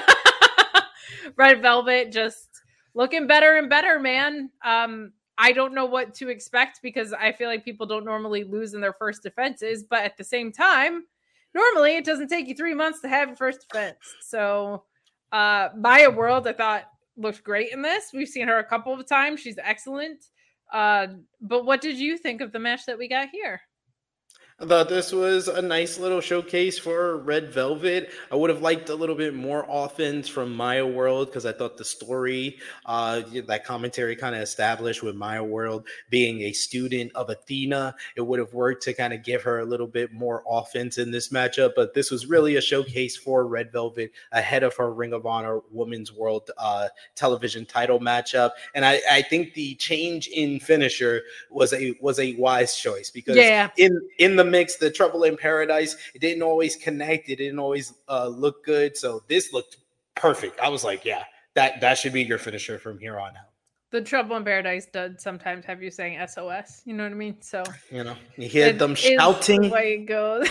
Red Velvet just looking better and better, man. Um, I don't know what to expect because I feel like people don't normally lose in their first defenses. But at the same time, normally it doesn't take you three months to have your first defense. So uh, Maya World, I thought, looked great in this. We've seen her a couple of times. She's excellent. Uh, but what did you think of the match that we got here? I thought this was a nice little showcase for Red Velvet. I would have liked a little bit more offense from Maya World because I thought the story, uh, that commentary kind of established with Maya World being a student of Athena. It would have worked to kind of give her a little bit more offense in this matchup. But this was really a showcase for Red Velvet ahead of her Ring of Honor Women's World uh, Television title matchup. And I, I think the change in finisher was a was a wise choice because yeah. in in the mix, the Trouble in Paradise, it didn't always connect. It didn't always uh, look good. So this looked perfect. I was like, yeah, that that should be your finisher from here on out. The Trouble in Paradise does sometimes have you saying S O S. You know what I mean? So you know, you hear it them shouting. The way it goes.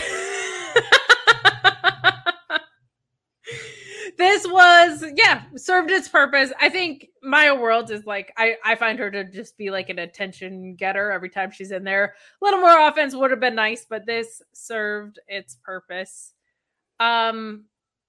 This was, yeah, served its purpose. I think Maya World is like, I, I find her to just be like an attention getter every time she's in there. A little more offense would have been nice, but this served its purpose. Um,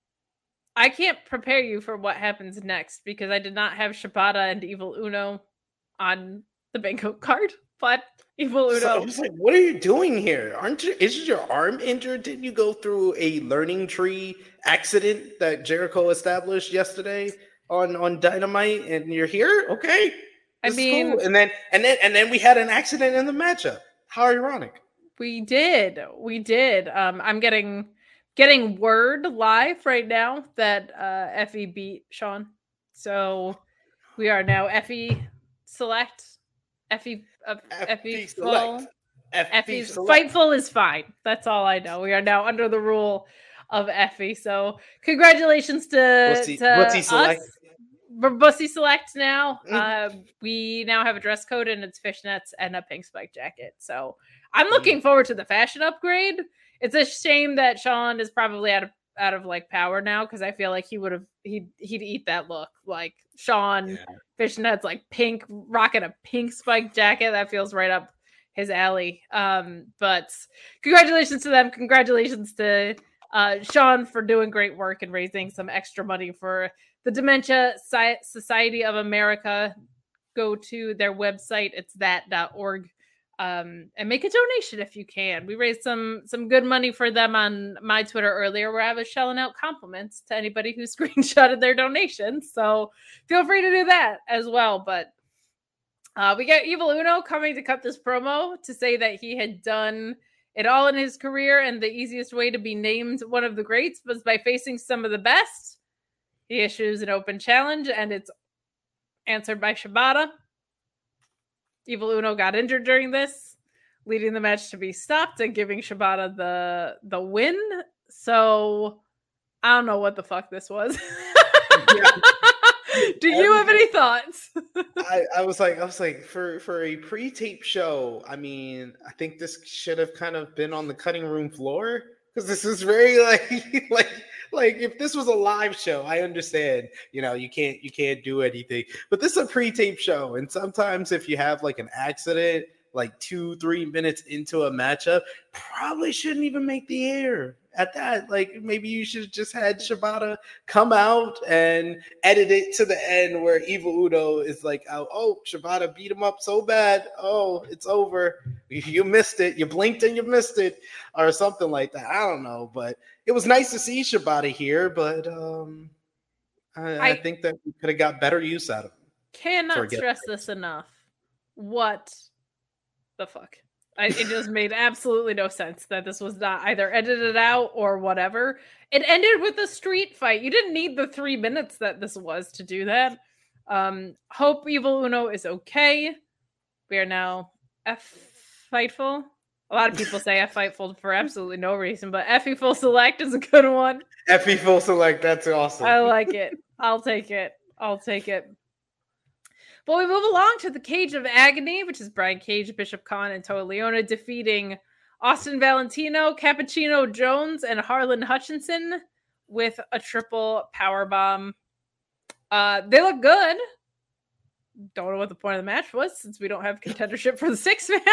I can't prepare you for what happens next because I did not have Shibata and Evil Uno on the bingo card, but Evil Uno. So I was like, what are you doing here? Aren't you, isn't your arm injured? Didn't you go through a learning tree accident that Jericho established yesterday on, on Dynamite and you're here? Okay. I mean, cool. and then, and then, and then we had an accident in the matchup. How ironic. We did. We did. Um, I'm getting, getting word live right now that uh, Effie beat Sean. So we are now Effie select. Effie, uh, Effie select. Effie's Fightful is fine. That's all I know. We are now under the rule of Effie. So congratulations to, what's he, to what's he us. select? We're Bussy Select now. Mm. Uh, we now have a dress code and it's fishnets and a pink spike jacket. So I'm looking mm. forward to the fashion upgrade. It's a shame that Sean is probably out of out of like power now because I feel like he would have he'd he'd eat that look. Like Sean yeah. fishnets, like pink, rocking a pink spike jacket. That feels right up his alley. Um, but congratulations to them. Congratulations to uh, Sean for doing great work and raising some extra money for the Dementia Society of America. Go to their website. It's that dot org. Um, and make a donation if you can. We raised some some good money for them on my Twitter earlier where I was shelling out compliments to anybody who screenshotted their donations. So feel free to do that as well. But uh, we got Evil Uno coming to cut this promo to say that he had done it all in his career and the easiest way to be named one of the greats was by facing some of the best. He issues an open challenge and it's answered by Shibata. Evil Uno got injured during this, leading the match to be stopped and giving Shibata the the win. So I don't know what the fuck this was. Yeah. Do you have any thoughts? I, I was like, I was like, for for a pre-tape show, I mean, I think this should have kind of been on the cutting room floor because this is very like like like if this was a live show, I understand, you know, you can't you can't do anything. But this is a pre-tape show, and sometimes if you have like an accident, like two, three minutes into a matchup, probably shouldn't even make the air at that. Like maybe you should just had Shibata come out and edit it to the end where Evil Uno is like, oh, oh, Shibata beat him up so bad. Oh, it's over. You missed it. You blinked and you missed it, or something like that. I don't know, but it was nice to see Shibata here, but um, I, I, I think that we could have got better use out of him. Cannot stress this enough. What the fuck? I, it just made absolutely no sense that this was not either edited out or whatever. It ended with a street fight. You didn't need the three minutes that this was to do that. Um, hope Evil Uno is okay. We are now F Fightful. A lot of people say F Fightful for absolutely no reason, but Effie Full Select is a good one. Effie Full Select, that's awesome. I like it. I'll take it. I'll take it. But we move along to the Cage of Agony, which is Brian Cage, Bishop Khan, and Toa Leona defeating Austin Valentino, Cappuccino Jones, and Harlan Hutchinson with a triple powerbomb. Uh, they look good. Don't know what the point of the match was since we don't have contendership for the six man.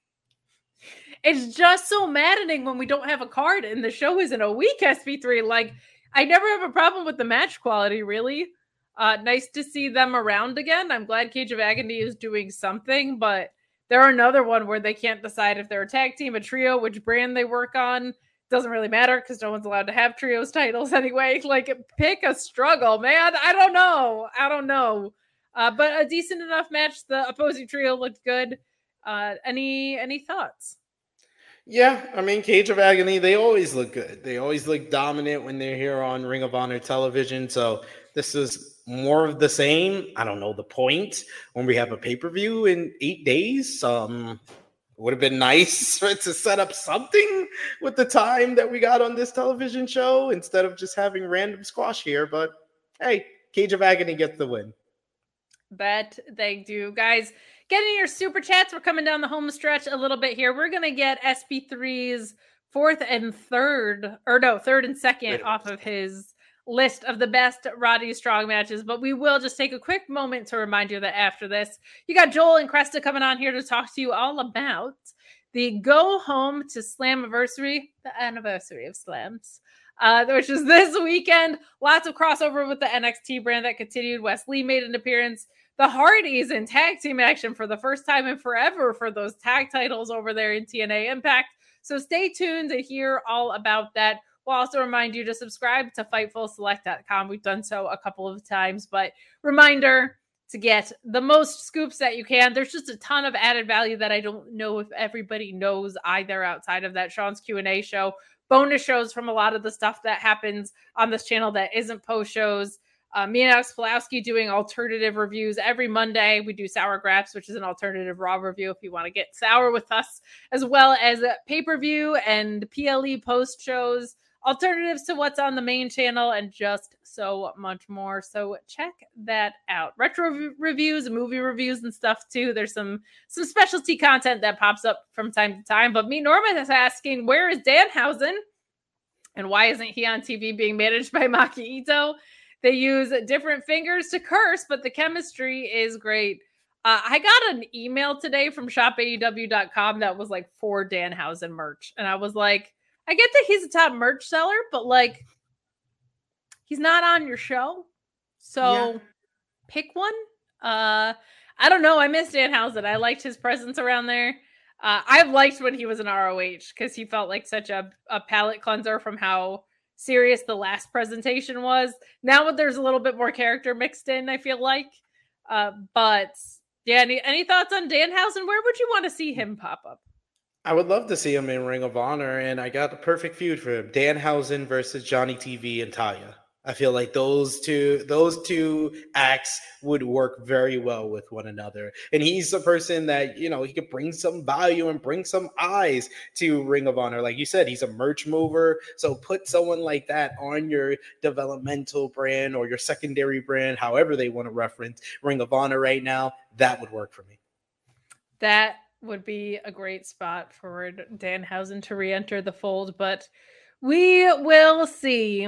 It's just so maddening when we don't have a card and the show isn't a week, S P three. Like, I never have a problem with the match quality, really. Uh, nice to see them around again. I'm glad Cage of Agony is doing something, but they're another one where they can't decide if they're a tag team, a trio, which brand they work on. Doesn't really matter because no one's allowed to have trios titles anyway. Like, pick a struggle, man. I don't know. I don't know. Uh, but a decent enough match. The opposing trio looked good. Uh, any any thoughts? Yeah, I mean, Cage of Agony, they always look good. They always look dominant when they're here on Ring of Honor television. So this is more of the same. I don't know the point when we have a pay-per-view in eight days. Um, would have been nice to set up something with the time that we got on this television show instead of just having random squash here. But hey, Cage of Agony gets the win. Bet they do. Guys, get in your super chats. We're coming down the home stretch a little bit here. We're going to get S P three's fourth and third, or no, third and second off of his list of the best Roddy Strong matches. But we will just take a quick moment to remind you that after this, you got Joel and Cresta coming on here to talk to you all about the Go Home to Slammiversary, the anniversary of Slams. Uh, which is this weekend. Lots of crossover with the N X T brand that continued. Wes Lee made an appearance. The Hardys in tag team action for the first time in forever for those tag titles over there in T N A Impact. So stay tuned to hear all about that. We'll also remind you to subscribe to Fightful Select dot com. We've done so a couple of times, but reminder to get the most scoops that you can. There's just a ton of added value that I don't know if everybody knows either outside of that Sean's Q and A show. Bonus shows from a lot of the stuff that happens on this channel that isn't post shows. Uh, me and Alex Pulowski doing alternative reviews every Monday. We do Sour Graps, which is an alternative Raw review if you want to get sour with us, as well as pay-per-view and P L E post shows, alternatives to what's on the main channel, and just so much more. So check that out. Retro re- reviews, movie reviews and stuff too. There's some some specialty content that pops up from time to time. But me, Norman, is asking, where is Danhausen? And why isn't he on T V being managed by Maki Ito? They use different fingers to curse, but the chemistry is great. Uh, I got an email today from shop A E W dot com that was like for Danhausen merch. And I was like, I get that he's a top merch seller, but like, he's not on your show. So yeah. Pick one. Uh, I don't know. I miss Danhausen. I liked his presence around there. Uh, I've liked when he was in R O H because he felt like such a, a palate cleanser from how serious the last presentation was. Now there's a little bit more character mixed in, I feel like. Uh, but yeah, any, any thoughts on Danhausen? Where would you want to see him pop up? I would love to see him in Ring of Honor, and I got the perfect feud for him. Danhausen versus Johnny T V and Taya. I feel like those two those two acts would work very well with one another. And he's the person that, you know, he could bring some value and bring some eyes to Ring of Honor. Like you said, he's a merch mover. So put someone like that on your developmental brand or your secondary brand, however they want to reference Ring of Honor right now. That would work for me. That would be a great spot for Danhausen to re-enter the fold, but we will see.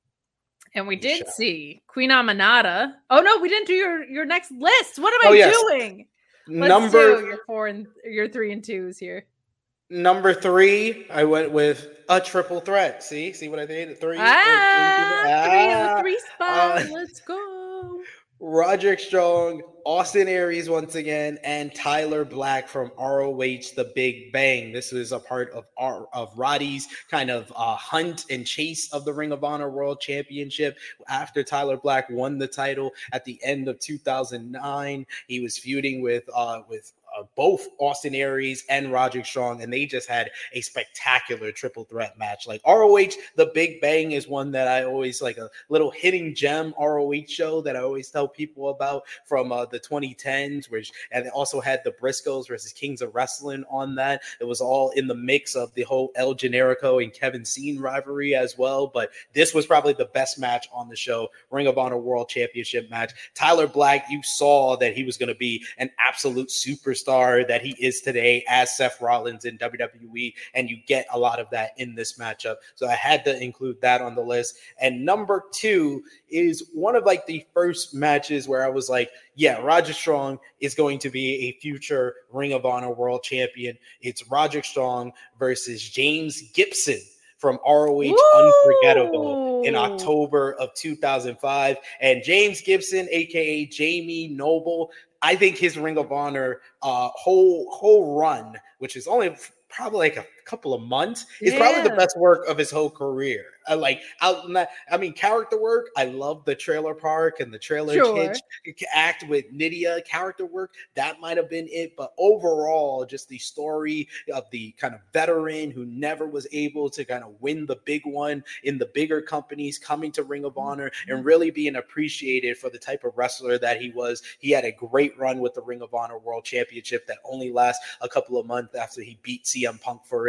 And we did Show. see Queen Aminata. Oh no, we didn't do your, your next list. What am oh, I yes. doing? Let's Number do your four and your three and twos here. Number three, I went with a triple threat. See, see what I did? Three, ah, three, three, ah, three, three spot. Uh, Let's go. Roderick Strong, Austin Aries once again, and Tyler Black from R O H The Big Bang. This is a part of our, of Roddy's kind of uh, hunt and chase of the Ring of Honor World Championship. After Tyler Black won the title at the end of two thousand nine, he was feuding with uh, with Uh, both Austin Aries and Roderick Strong, and they just had a spectacular triple threat match. Like R O H The Big Bang is one that I always like, a little hidden gem R O H show that I always tell people about from uh, the twenty tens, which and it also had the Briscoes versus Kings of Wrestling on that. It was all in the mix of the whole El Generico and Kevin Steen rivalry as well, but this was probably the best match on the show. Ring of Honor World Championship match. Tyler Black, you saw that he was going to be an absolute superstar star that he is today as Seth Rollins in W W E, and you get a lot of that in this matchup. So I had to include that on the list. And number two is one of like the first matches where I was like, yeah, Roderick Strong is going to be a future Ring of Honor World Champion. It's Roderick Strong versus James Gibson from R O H Woo! Unforgettable in October of two thousand five. And James Gibson, a k a. Jamie Noble, I think his Ring of Honor uh, whole whole run, which is only probably like a couple of months, is yeah. probably the best work of his whole career. I like, I, I mean, character work. I love the Trailer Park and the Trailer sure. Hitch act with Nydia. Character work, that might have been it. But overall, just the story of the kind of veteran who never was able to kind of win the big one in the bigger companies, coming to Ring of Honor and really being appreciated for the type of wrestler that he was. He had a great run with the Ring of Honor World Championship that only lasts a couple of months after he beat C M Punk for it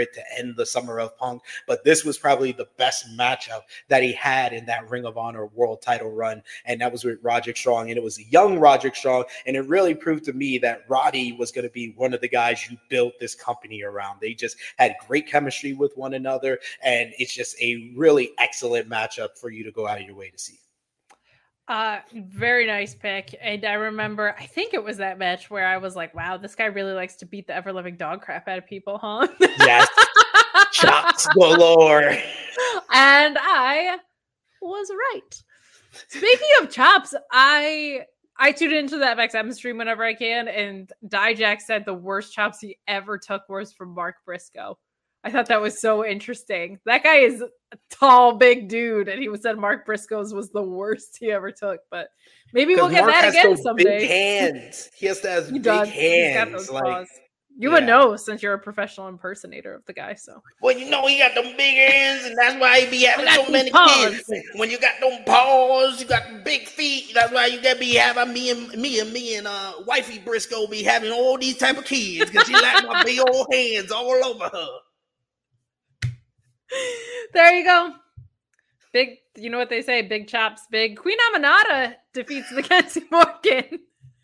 it to end the summer of Punk. But this was probably the best matchup that he had in that Ring of Honor world title run. And that was with Roderick Strong. And it was a young Roderick Strong. And it really proved to me that Roddy was going to be one of the guys you built this company around. They just had great chemistry with one another. And it's just a really excellent matchup for you to go out of your way to see. Uh, very nice pick. And I remember, I think it was that match where I was like, wow, this guy really likes to beat the ever living dog crap out of people, huh? Yes. Chops galore. And I was right. Speaking of chops, I I tune into the F X M stream whenever I can, and Dijak said the worst chops he ever took was from Mark Briscoe. I thought that was so interesting. That guy is a tall, big dude, and he said Mark Briscoe's was the worst he ever took. But maybe we'll get Mark that has again those someday. Big hands. He has to have He big does. hands. He's got those like, claws. You yeah. would know since you're a professional impersonator of the guy. So, Well, you know, he got them big hands, and that's why he be having I got so these many paws. kids. When you got them paws, you got them big feet. That's why you got be having me and me and me and uh, wifey Briscoe be having all these type of kids because she like my big old hands all over her. there you go. Big, you know what they say, big chops, big. Queen Amanada defeats Mackenzie Morgan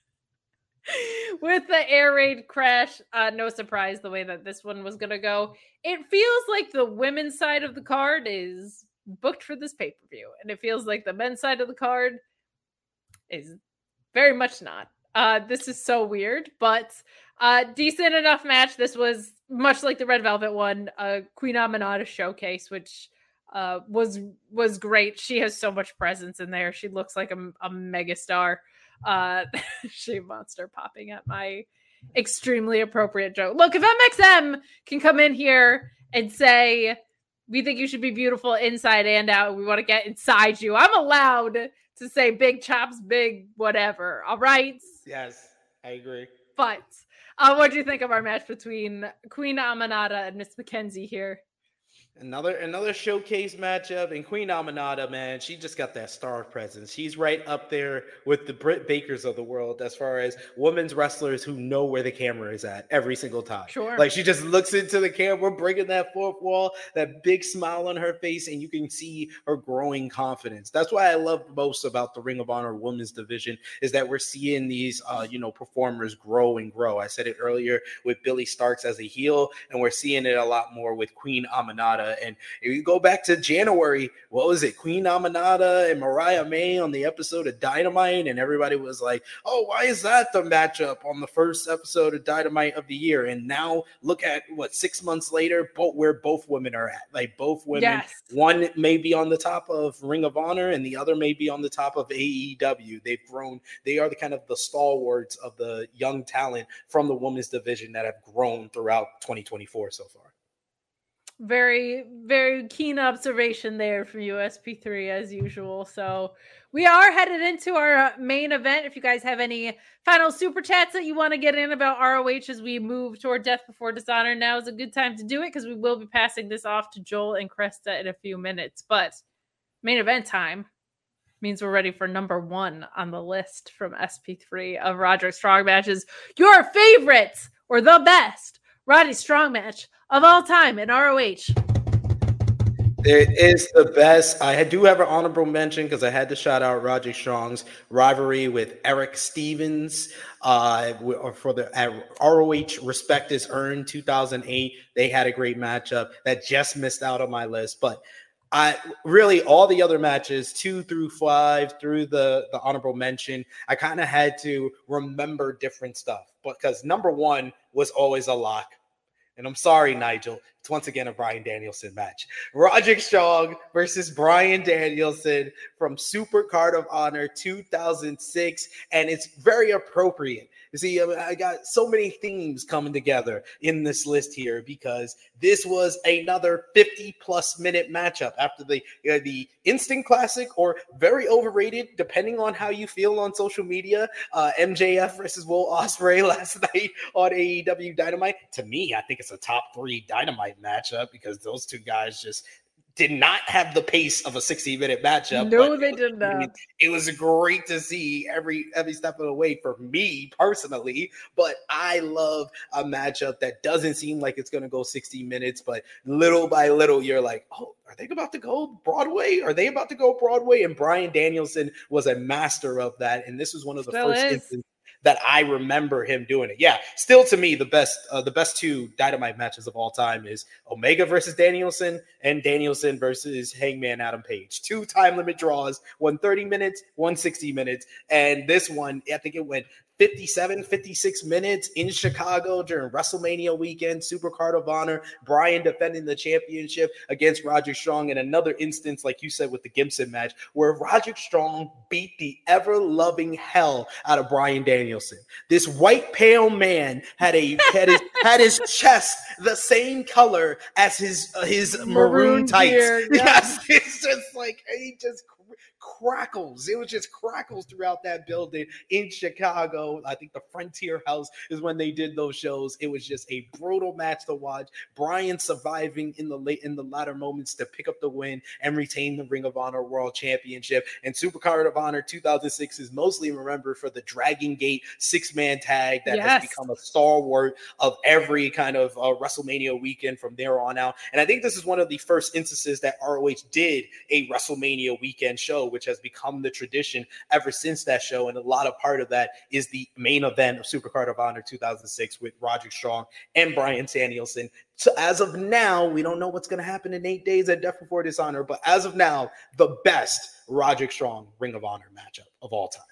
with the air raid crash. Uh, no surprise the way that this one was going to go. It feels like the women's side of the card is booked for this pay-per-view. And it feels like the men's side of the card is very much not. Uh, this is so weird, but uh, decent enough match. This was much like the Red Velvet one, uh, Queen Amanada showcase, which uh, was was great. She has so much presence in there. She looks like a, a mega star. Uh, Shave Monster popping at my extremely appropriate joke. Look, if M X M can come in here and say, we think you should be beautiful inside and out, we want to get inside you, I'm allowed to say big chops, big whatever. All right? Yes, I agree. But uh, what do you think of our match between Queen Amanada and Miss Mackenzie here? Another another showcase matchup, and Queen Amanada, man, she just got that star presence. She's right up there with the Britt Bakers of the world as far as women's wrestlers who know where the camera is at every single time. Sure. Like, she just looks into the camera, breaking that fourth wall, that big smile on her face, and you can see her growing confidence. That's why I love most about the Ring of Honor women's division is that we're seeing these, uh, you know, performers grow and grow. I said it earlier with Billy Starks as a heel, and we're seeing it a lot more with Queen Amanada. And if you go back to January, what was it? Queen Amanada and Mariah May on the episode of Dynamite, and everybody was like, oh, why is that the matchup on the first episode of Dynamite of the year? And now look at what, six months later, both where both women are at. Like, both women, Yes. one may be on the top of Ring of Honor and the other may be on the top of A E W. They've grown. They are the kind of the stalwarts of the young talent from the women's division that have grown throughout twenty twenty-four so far. Very, very keen observation there from U S P three as usual. So we are headed into our main event. If you guys have any final super chats that you want to get in about R O H as we move toward Death Before Dishonor, now is a good time to do it because we will be passing this off to Joel and Cresta in a few minutes. But main event time means we're ready for number one on the list from S P three of Roderick Strong matches. Your favorite or the best Roddy Strong match of all time in R O H. It is the best. I do have an honorable mention because I had to shout out Roderick Strong's rivalry with Eric Stevens uh, for the R O H Respect is Earned two thousand eight. They had a great matchup that just missed out on my list, but I really all the other matches two through five through the, the honorable mention, I kind of had to remember different stuff because number one was always a lock. And I'm sorry, Nigel. It's once again a Bryan Danielson match. Roderick Strong versus Bryan Danielson from Super Card of Honor two thousand six. And it's very appropriate. You see, I got so many themes coming together in this list here because this was another fifty plus minute matchup after the uh, the Instant Classic or very overrated, depending on how you feel on social media, uh, M J F versus Will Ospreay last night on A E W Dynamite. To me, I think it's a top three Dynamite matchup because those two guys just did not have the pace of a sixty minute matchup. No, they did not. It was great to see every every step of the way for me personally, but I love a matchup that doesn't seem like it's going to go sixty minutes, but little by little you're like, oh, are they about to go Broadway? Are they about to go Broadway? And Bryan Danielson was a master of that, and this was one of the Still first is. instances that I remember him doing it. Yeah, still to me, the best uh, the best two Dynamite matches of all time is Omega versus Danielson and Danielson versus Hangman Adam Page. Two time limit draws, one thirty minutes, one sixty minutes. And this one, I think it went fifty-seven, fifty-six minutes in Chicago during WrestleMania weekend, Supercard of Honor, Bryan defending the championship against Roderick Strong, and another instance, like you said, with the Gibson match, where Roderick Strong beat the ever-loving hell out of Bryan Danielson. This white pale man had a had his, had his chest the same color as his uh, his maroon, Maroon tights. beard, yeah. Yes, it's just like he just crackles. It was just crackles throughout that building in Chicago. I think the Frontier House is when they did those shows. It was just a brutal match to watch. Bryan surviving in the late in the latter moments to pick up the win and retain the Ring of Honor World Championship. And Supercard of Honor two thousand six is mostly remembered for the Dragon Gate six-man tag that Yes. has become a stalwart of every kind of uh, WrestleMania weekend from there on out. And I think this is one of the first instances that R O H did a WrestleMania weekend show, which has become the tradition ever since that show. And a lot of part of that is the main event of Supercard of Honor two thousand six with Roderick Strong and Bryan Danielson. So as of now, we don't know what's going to happen in eight days at Death Before Dishonor, but as of now, the best Roderick Strong Ring of Honor matchup of all time.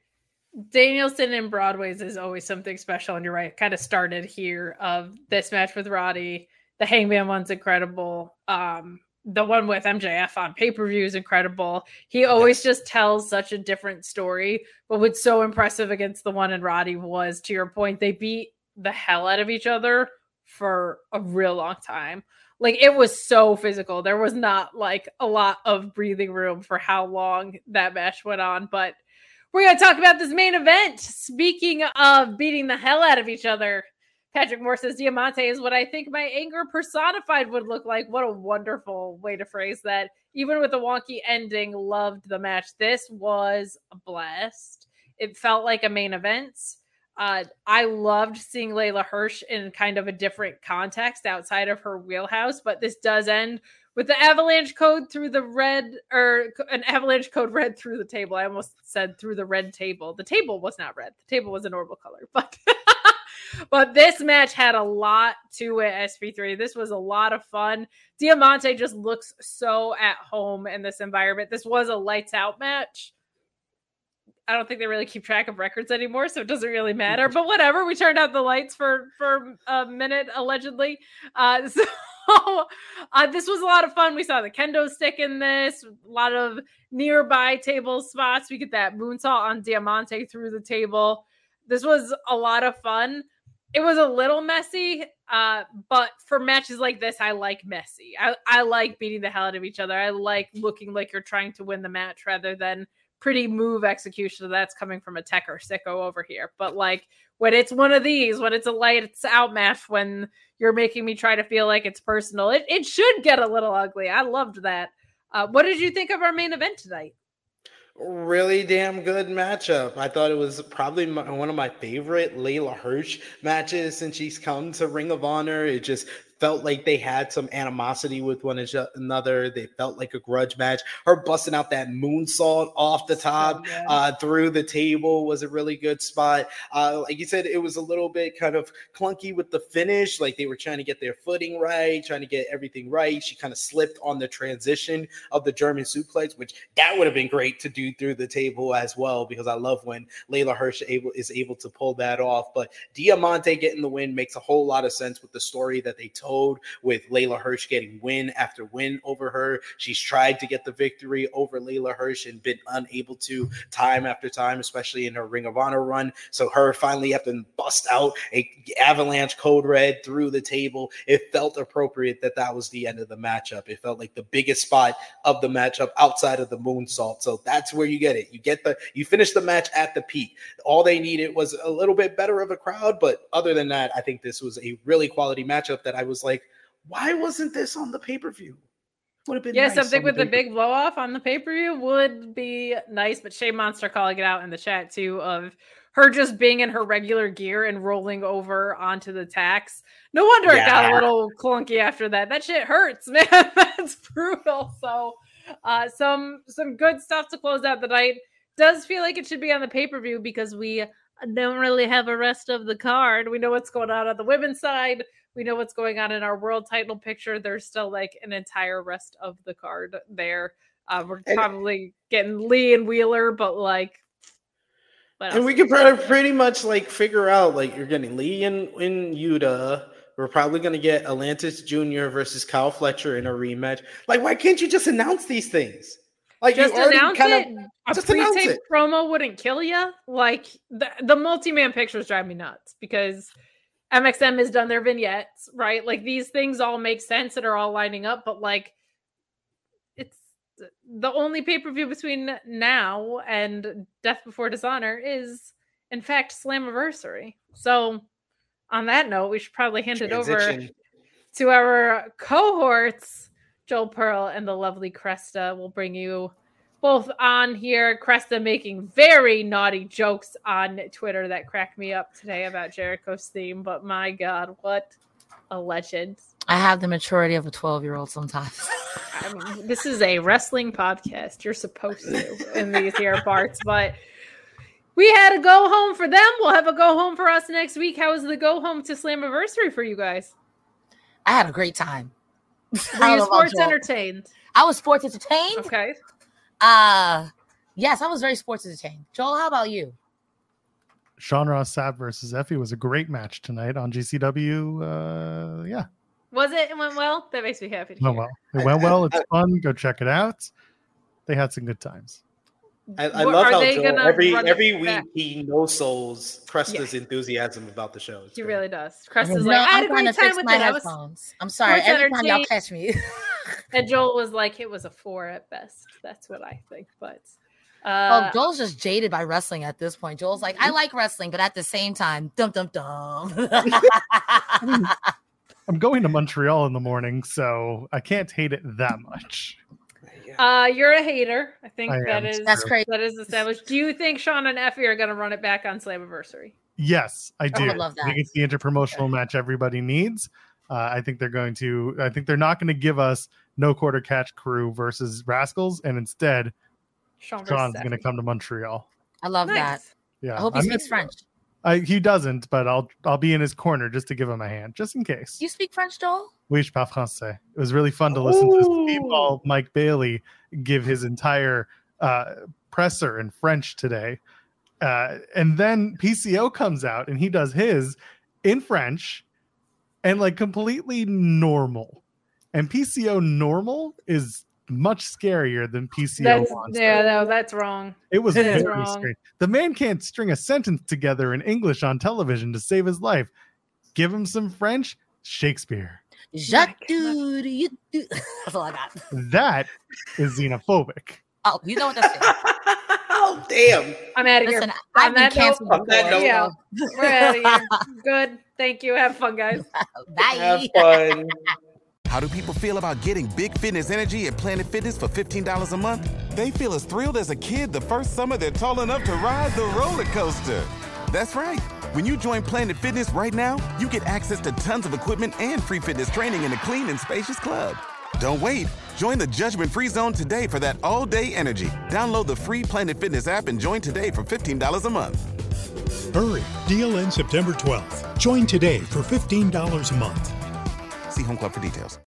Danielson and Broadway's is always something special, and you're right. Kind of started here of this match with Roddy. The Hangman one's incredible. Um, the one with M J F on pay-per-view is incredible. He always yes. just tells such a different story. But what's so impressive against the one in Roddy was, to your point, they beat the hell out of each other for a real long time. Like, it was so physical. There was not like a lot of breathing room for how long that match went on. But we're going to talk about this main event. Speaking of beating the hell out of each other, Patrick Moore says Diamante is what I think my anger personified would look like. What a wonderful way to phrase that. Even with the wonky ending, loved the match. This was a blast. It felt like a main event. Uh, I loved seeing Layla Hirsch in kind of a different context outside of her wheelhouse, but this does end with the avalanche code through the red, or an avalanche code red through the table. I almost said through the red table. The table was not red. The table was a normal color, but but this match had a lot to it, S P three. This was a lot of fun. Diamante just looks so at home in this environment. This was a lights out match. I don't think they really keep track of records anymore, so it doesn't really matter. But whatever, we turned out the lights for, for a minute, allegedly. Uh, so uh, this was a lot of fun. We saw the kendo stick in this, a lot of nearby table spots. We get that moonsault on Diamante through the table. This was a lot of fun. It was a little messy, uh, but for matches like this, I like messy. I, I like beating the hell out of each other. I like looking like you're trying to win the match rather than pretty move execution. That's coming from a tech or sicko over here. But like when it's one of these, when it's a lights out match, when you're making me try to feel like it's personal, it, it should get a little ugly. I loved that. Uh, what did you think of our main event tonight? Really damn good matchup. I thought it was probably my, one of my favorite Layla Hirsch matches since she's come to Ring of Honor. It just felt like they had some animosity with one another. They felt like a grudge match. Her busting out that moonsault off the top oh, uh, through the table was a really good spot. Uh, like you said, it was a little bit kind of clunky with the finish. Like they were trying to get their footing right, trying to get everything right. She kind of slipped on the transition of the German suplex, which that would have been great to do through the table as well, because I love when Layla Hirsch able, is able to pull that off. But Diamante getting the win makes a whole lot of sense with the story that they told, with Layla Hirsch getting win after win over her. She's tried to get the victory over Layla Hirsch and been unable to time after time, especially in her Ring of Honor run. So her finally having to bust out a avalanche code red through the table, it felt appropriate that that was the end of the matchup. It felt like the biggest spot of the matchup outside of the moonsault. So that's where you get it. You get the, you finish the match at the peak. All they needed was a little bit better of a crowd. But other than that, I think this was a really quality matchup that I was like, why wasn't this on the pay-per-view? Would have been Yeah, nice something on with the paper. big blow off on the pay per view would be nice. But Shea Monster calling it out in the chat too of her just being in her regular gear and rolling over onto the tacks. No wonder it got a Yeah. little clunky after that. That shit hurts, man. That's brutal. So, uh, some some good stuff to close out the night. Does feel like it should be on the pay per view because we don't really have a rest of the card. We know what's going on on the women's side. We know what's going on in our world title picture. There's still like an entire rest of the card there. Uh, we're And- probably getting Lee and Wheeler, but like, what And else? we could probably pretty much like figure out like you're getting Lee and, and Yuta. We're probably gonna get Atlantis Junior versus Kyle Fletcher in a rematch. Like, why can't you just announce these things? Like, just you already announce kind it. of A just announce pre-tape it. promo wouldn't kill you. Like the the multi-man pictures drive me nuts because M X M has done their vignettes, right? Like these things all make sense and are all lining up, but like it's the only pay-per-view between now and Death Before Dishonor is in fact Slammiversary. So on that note, we should probably hand it over Transition. to our cohorts. Joel Pearl and the lovely Cresta will bring you both on here. Cresta making very naughty jokes on Twitter that cracked me up today about Jericho's theme, but my God, what a legend. I have the maturity of a twelve-year-old sometimes. I mean, this is a wrestling podcast. You're supposed to in these here parts, but we had a go home for them. We'll have a go home for us next week. How was the go home to Slammiversary for you guys? I had a great time. Were I don't you know about sports Joel. entertained? I was sports entertained. Okay. Uh yes, I was very sports entertained. Joel, how about you? Sean Ross Sapp versus Effie was a great match tonight on G C W. Uh, yeah, Was it? It went well? That makes me happy to went hear. well. It went well. It's fun. Go check it out. They had some good times. I, I What- love are how they Joel, gonna every run it every week back? he no souls Cresta's enthusiasm about the show. It's He great. really does. Crest No, is like, I had a I'm trying great to time fix with my it. I was, headphones. I'm sorry. sports Every time y'all entertained. catch me. and Joel was like, it was a four at best. That's what I think. But uh, oh, Joel's just jaded by wrestling at this point. Joel's like, I like wrestling, but at the same time, dum dum dum. I'm going to Montreal in the morning, so I can't hate it that much. uh, you're a hater. I think I that am. is That's crazy. that is established. Do you think Sean and Effie are going to run it back on Slammiversary? Yes, I do. would love I think that. it's the interpromotional match everybody needs. Uh, I think they're going to. I think they're not going to give us No Quarter Catch Crew versus Rascals, and instead, Sean versus Sean's going to Effie. come to Montreal. I love that. Nice. Yeah, I hope he I'm- speaks French. I, he doesn't, but I'll I'll be in his corner just to give him a hand, just in case. You speak French, Joel? Oui, je parle français. It was really fun to listen to Ooh. Speedball Mike Bailey give his entire uh, presser in French today. Uh, and then P C O comes out and he does his in French and like completely normal. And P C O normal is much scarier than P C O That's, monster. yeah, no, that's wrong. It was That is very wrong. scary. The man can't string a sentence together in English on television to save his life. Give him some French, Shakespeare. Jacques do, you do. That's all I got. That is xenophobic. Oh, you know what that's is. Oh damn! I'm out of Listen, here. I've On been that note, canceled on that before. note- yeah, we're out of here. Good. Thank you. Have fun, guys. Bye. Have fun. How do people feel about getting big fitness energy at Planet Fitness for fifteen dollars a month? They feel as thrilled as a kid the first summer they're tall enough to ride the roller coaster. That's right. When you join Planet Fitness right now, you get access to tons of equipment and free fitness training in a clean and spacious club. Don't wait. Join the judgment-free zone today for that all-day energy. Download the free Planet Fitness app and join today for fifteen dollars a month. Hurry, deal ends September twelfth. Join today for fifteen dollars a month. See Home Club for details.